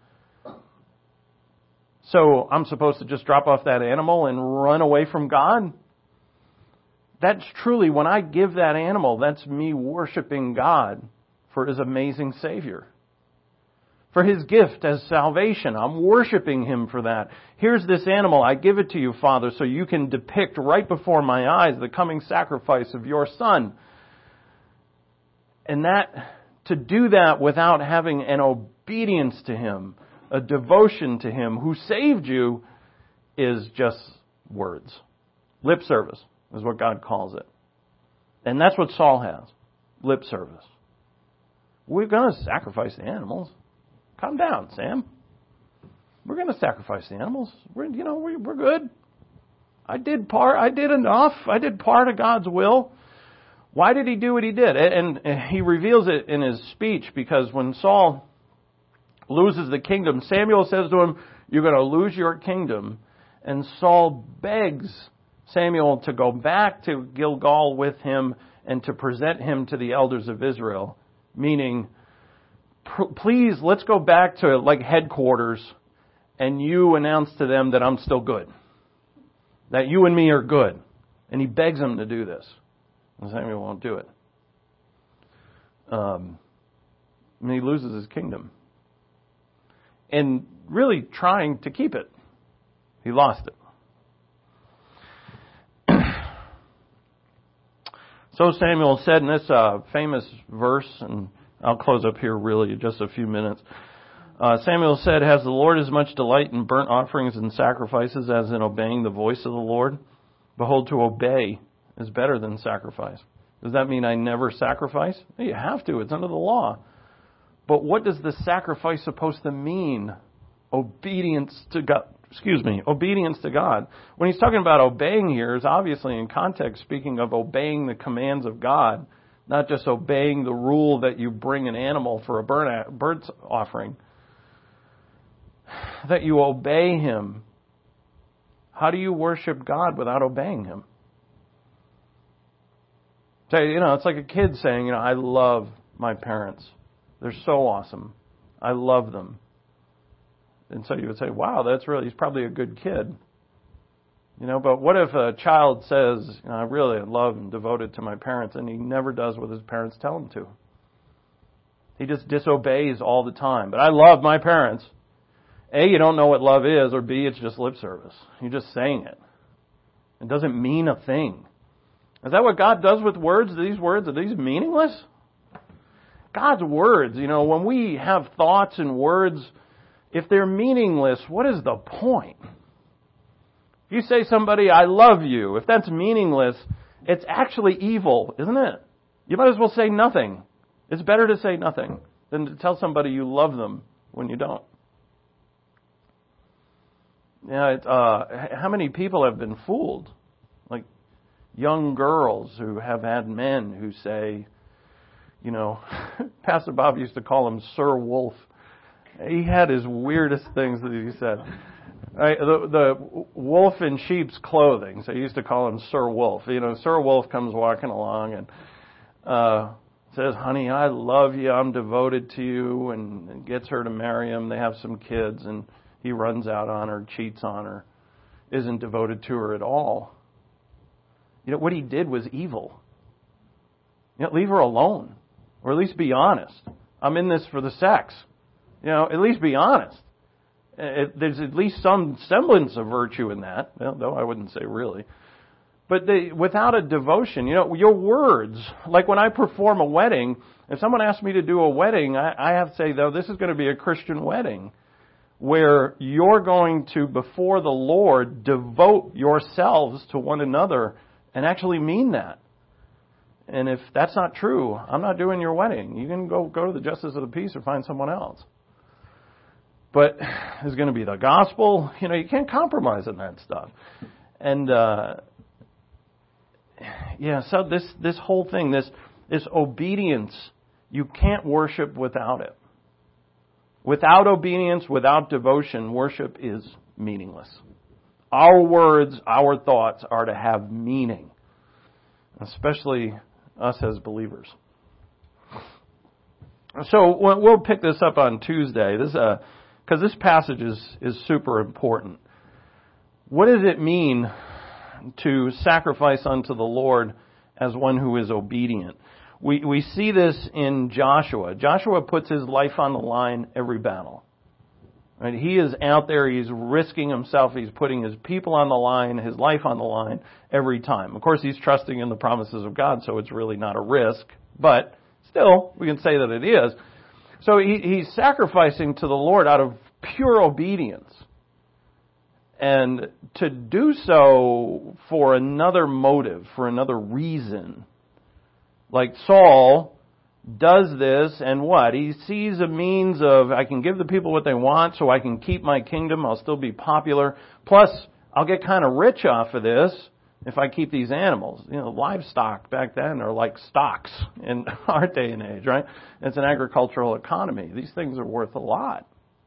So I'm supposed to just drop off that animal and run away from God? That's truly, when I give that animal, that's me worshiping God for His amazing Savior. For His gift as salvation. I'm worshiping Him for that. Here's this animal. I give it to you, Father, so you can depict right before my eyes the coming sacrifice of your Son. And that, to do that without having an obedience to Him, a devotion to Him who saved you, is just words. Lip service is what God calls it. And that's what Saul has. Lip service. We're going to sacrifice the animals. Calm down, Sam. We're going to sacrifice the animals. We're, you know, we're, we're good. I did part. I did enough. I did part of God's will. Why did he do what he did? And, and he reveals it in his speech, because when Saul loses the kingdom, Samuel says to him, "You're going to lose your kingdom." And Saul begs Samuel to go back to Gilgal with him and to present him to the elders of Israel, meaning, please, let's go back to like headquarters and you announce to them that I'm still good, that you and me are good. And he begs him to do this. And Samuel won't do it. Um, and he loses his kingdom. And really trying to keep it, he lost it. So Samuel said in this uh, famous verse, and I'll close up here really in just a few minutes. Uh, Samuel said, "Has the Lord as much delight in burnt offerings and sacrifices as in obeying the voice of the Lord? Behold, to obey is better than sacrifice." Does that mean I never sacrifice? You have to. It's under the law. But what does the sacrifice supposed to mean? Obedience to God. Excuse me, obedience to God. When he's talking about obeying here, is obviously in context speaking of obeying the commands of God, not just obeying the rule that you bring an animal for a burnt offering. That you obey Him. How do you worship God without obeying Him? So, you know, it's like a kid saying, you know, I love my parents. They're so awesome. I love them. And so you would say, wow, that's really, he's probably a good kid. You know, but what if a child says, you know, I really love and devoted to my parents, and he never does what his parents tell him to? He just disobeys all the time. But I love my parents. A, you don't know what love is, or B, it's just lip service. You're just saying it. It doesn't mean a thing. Is that what God does with words? Are these words, are these meaningless? God's words, you know, when we have thoughts and words, if they're meaningless, what is the point? If you say somebody, I love you, if that's meaningless, it's actually evil, isn't it? You might as well say nothing. It's better to say nothing than to tell somebody you love them when you don't. Yeah, it, uh, how many people have been fooled? Like young girls who have had men who say, you know, Pastor Bob used to call him Sir Wolf. He had his weirdest things that he said. Right, the, the wolf in sheep's clothing, so he used to call him Sir Wolf. You know, Sir Wolf comes walking along and uh, says, honey, I love you, I'm devoted to you, and, and gets her to marry him. They have some kids, and he runs out on her, cheats on her, isn't devoted to her at all. You know, what he did was evil. You know, leave her alone, or at least be honest. I'm in this for the sex. You know, at least be honest. It, there's at least some semblance of virtue in that, well, though I wouldn't say really. But they, without a devotion, you know, your words, like when I perform a wedding, if someone asks me to do a wedding, I, I have to say, though, this is going to be a Christian wedding, where you're going to, before the Lord, devote yourselves to one another and actually mean that. And if that's not true, I'm not doing your wedding. You can go, go to the justice of the peace or find someone else. But there's going to be the gospel. You know, you can't compromise on that stuff. And, uh, yeah, so this, this whole thing, this This obedience, you can't worship without it. Without obedience, without devotion, worship is meaningless. Our words, our thoughts are to have meaning, especially us as believers. So we'll pick this up on Tuesday. This, uh, because this passage is, is super important. What does it mean to sacrifice unto the Lord as one who is obedient? We we see this in Joshua. Joshua puts his life on the line every battle. Right? He is out there, he's risking himself, he's putting his people on the line, his life on the line every time. Of course, he's trusting in the promises of God, so it's really not a risk, but still, we can say that it is. So he, he's sacrificing to the Lord out of pure obedience. And to do so for another motive, for another reason. Like Saul does this, and what? He sees a means of, I can give the people what they want so I can keep my kingdom, I'll still be popular. Plus, I'll get kind of rich off of this if I keep these animals. You know, livestock back then are like stocks in our day and age, right? It's an agricultural economy. These things are worth a lot.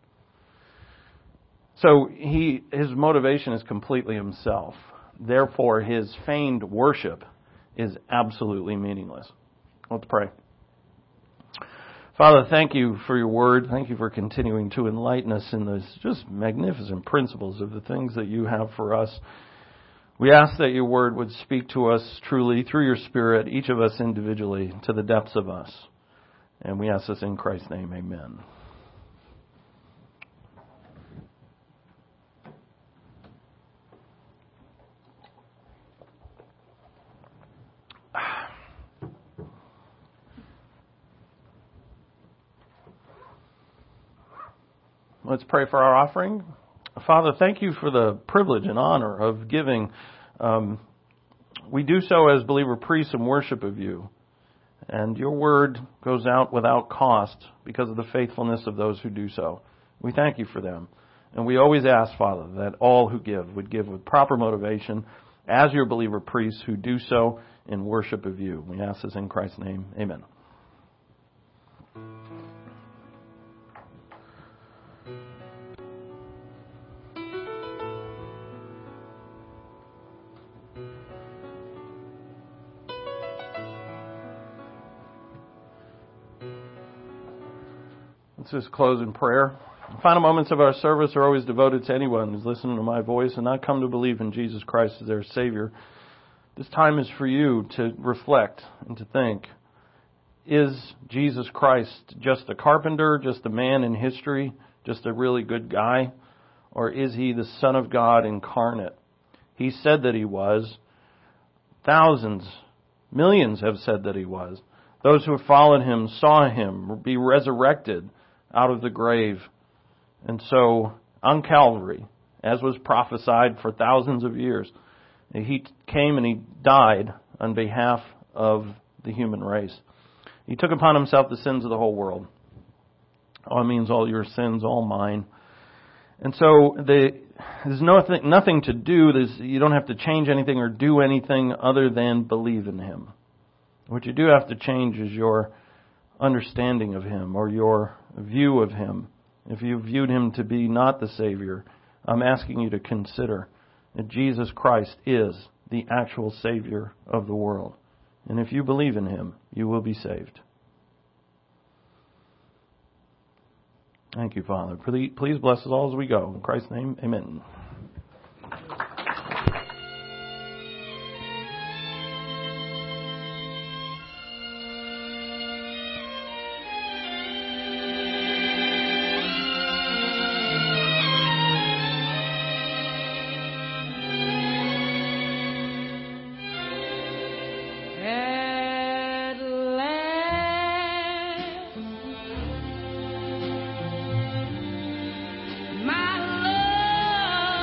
So he, his motivation is completely himself. Therefore, his feigned worship is absolutely meaningless. Let's pray. Father, thank you for your word. Thank you for continuing to enlighten us in those just magnificent principles of the things that you have for us. We ask that your word would speak to us truly through your Spirit, each of us individually, to the depths of us. And we ask this in Christ's name, amen. Let's pray for our offering. Father, thank you for the privilege and honor of giving. Um, we do so as believer priests in worship of you. And your word goes out without cost because of the faithfulness of those who do so. We thank you for them. And we always ask, Father, that all who give would give with proper motivation as your believer priests who do so in worship of you. We ask this in Christ's name. Amen. Let's just close in prayer. The final moments of our service are always devoted to anyone who's listening to my voice and not come to believe in Jesus Christ as their Savior. This time is for you to reflect and to think, is Jesus Christ just a carpenter, just a man in history, just a really good guy? Or is he the Son of God incarnate? He said that he was. Thousands, millions have said that he was. Those who have followed him saw him be resurrected out of the grave. And so, on Calvary, as was prophesied for thousands of years, he came and he died on behalf of the human race. He took upon himself the sins of the whole world. All means all your sins, all mine. And so, the, there's nothing, nothing to do. There's, you don't have to change anything or do anything other than believe in him. What you do have to change is your understanding of him or your view of him. If you viewed him to be not the Savior, I'm asking you to consider that Jesus Christ is the actual Savior of the world. And if you believe in him, you will be saved. Thank you, Father. Please bless us all as we go. In Christ's name, amen. My love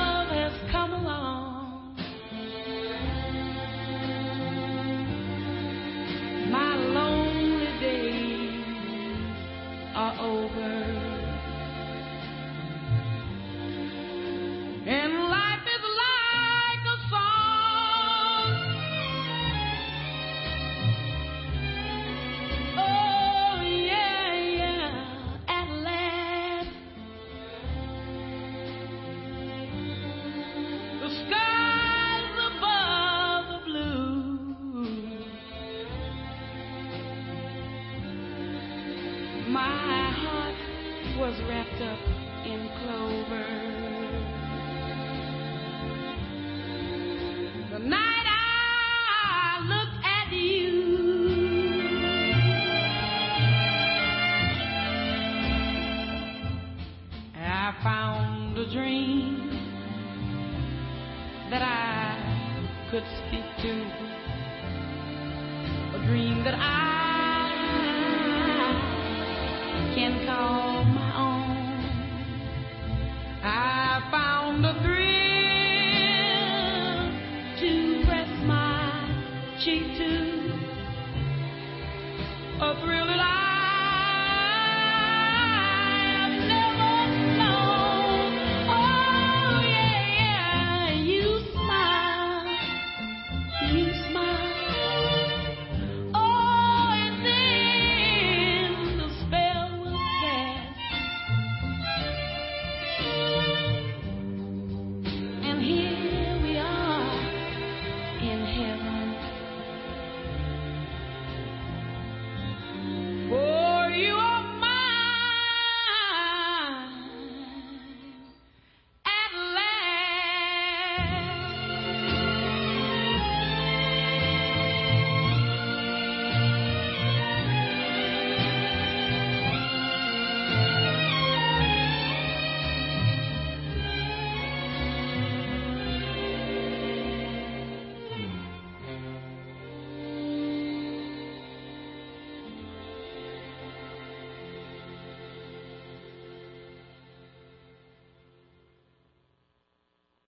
could speak to, a dream that I can call my own. I found a thrill to press my cheek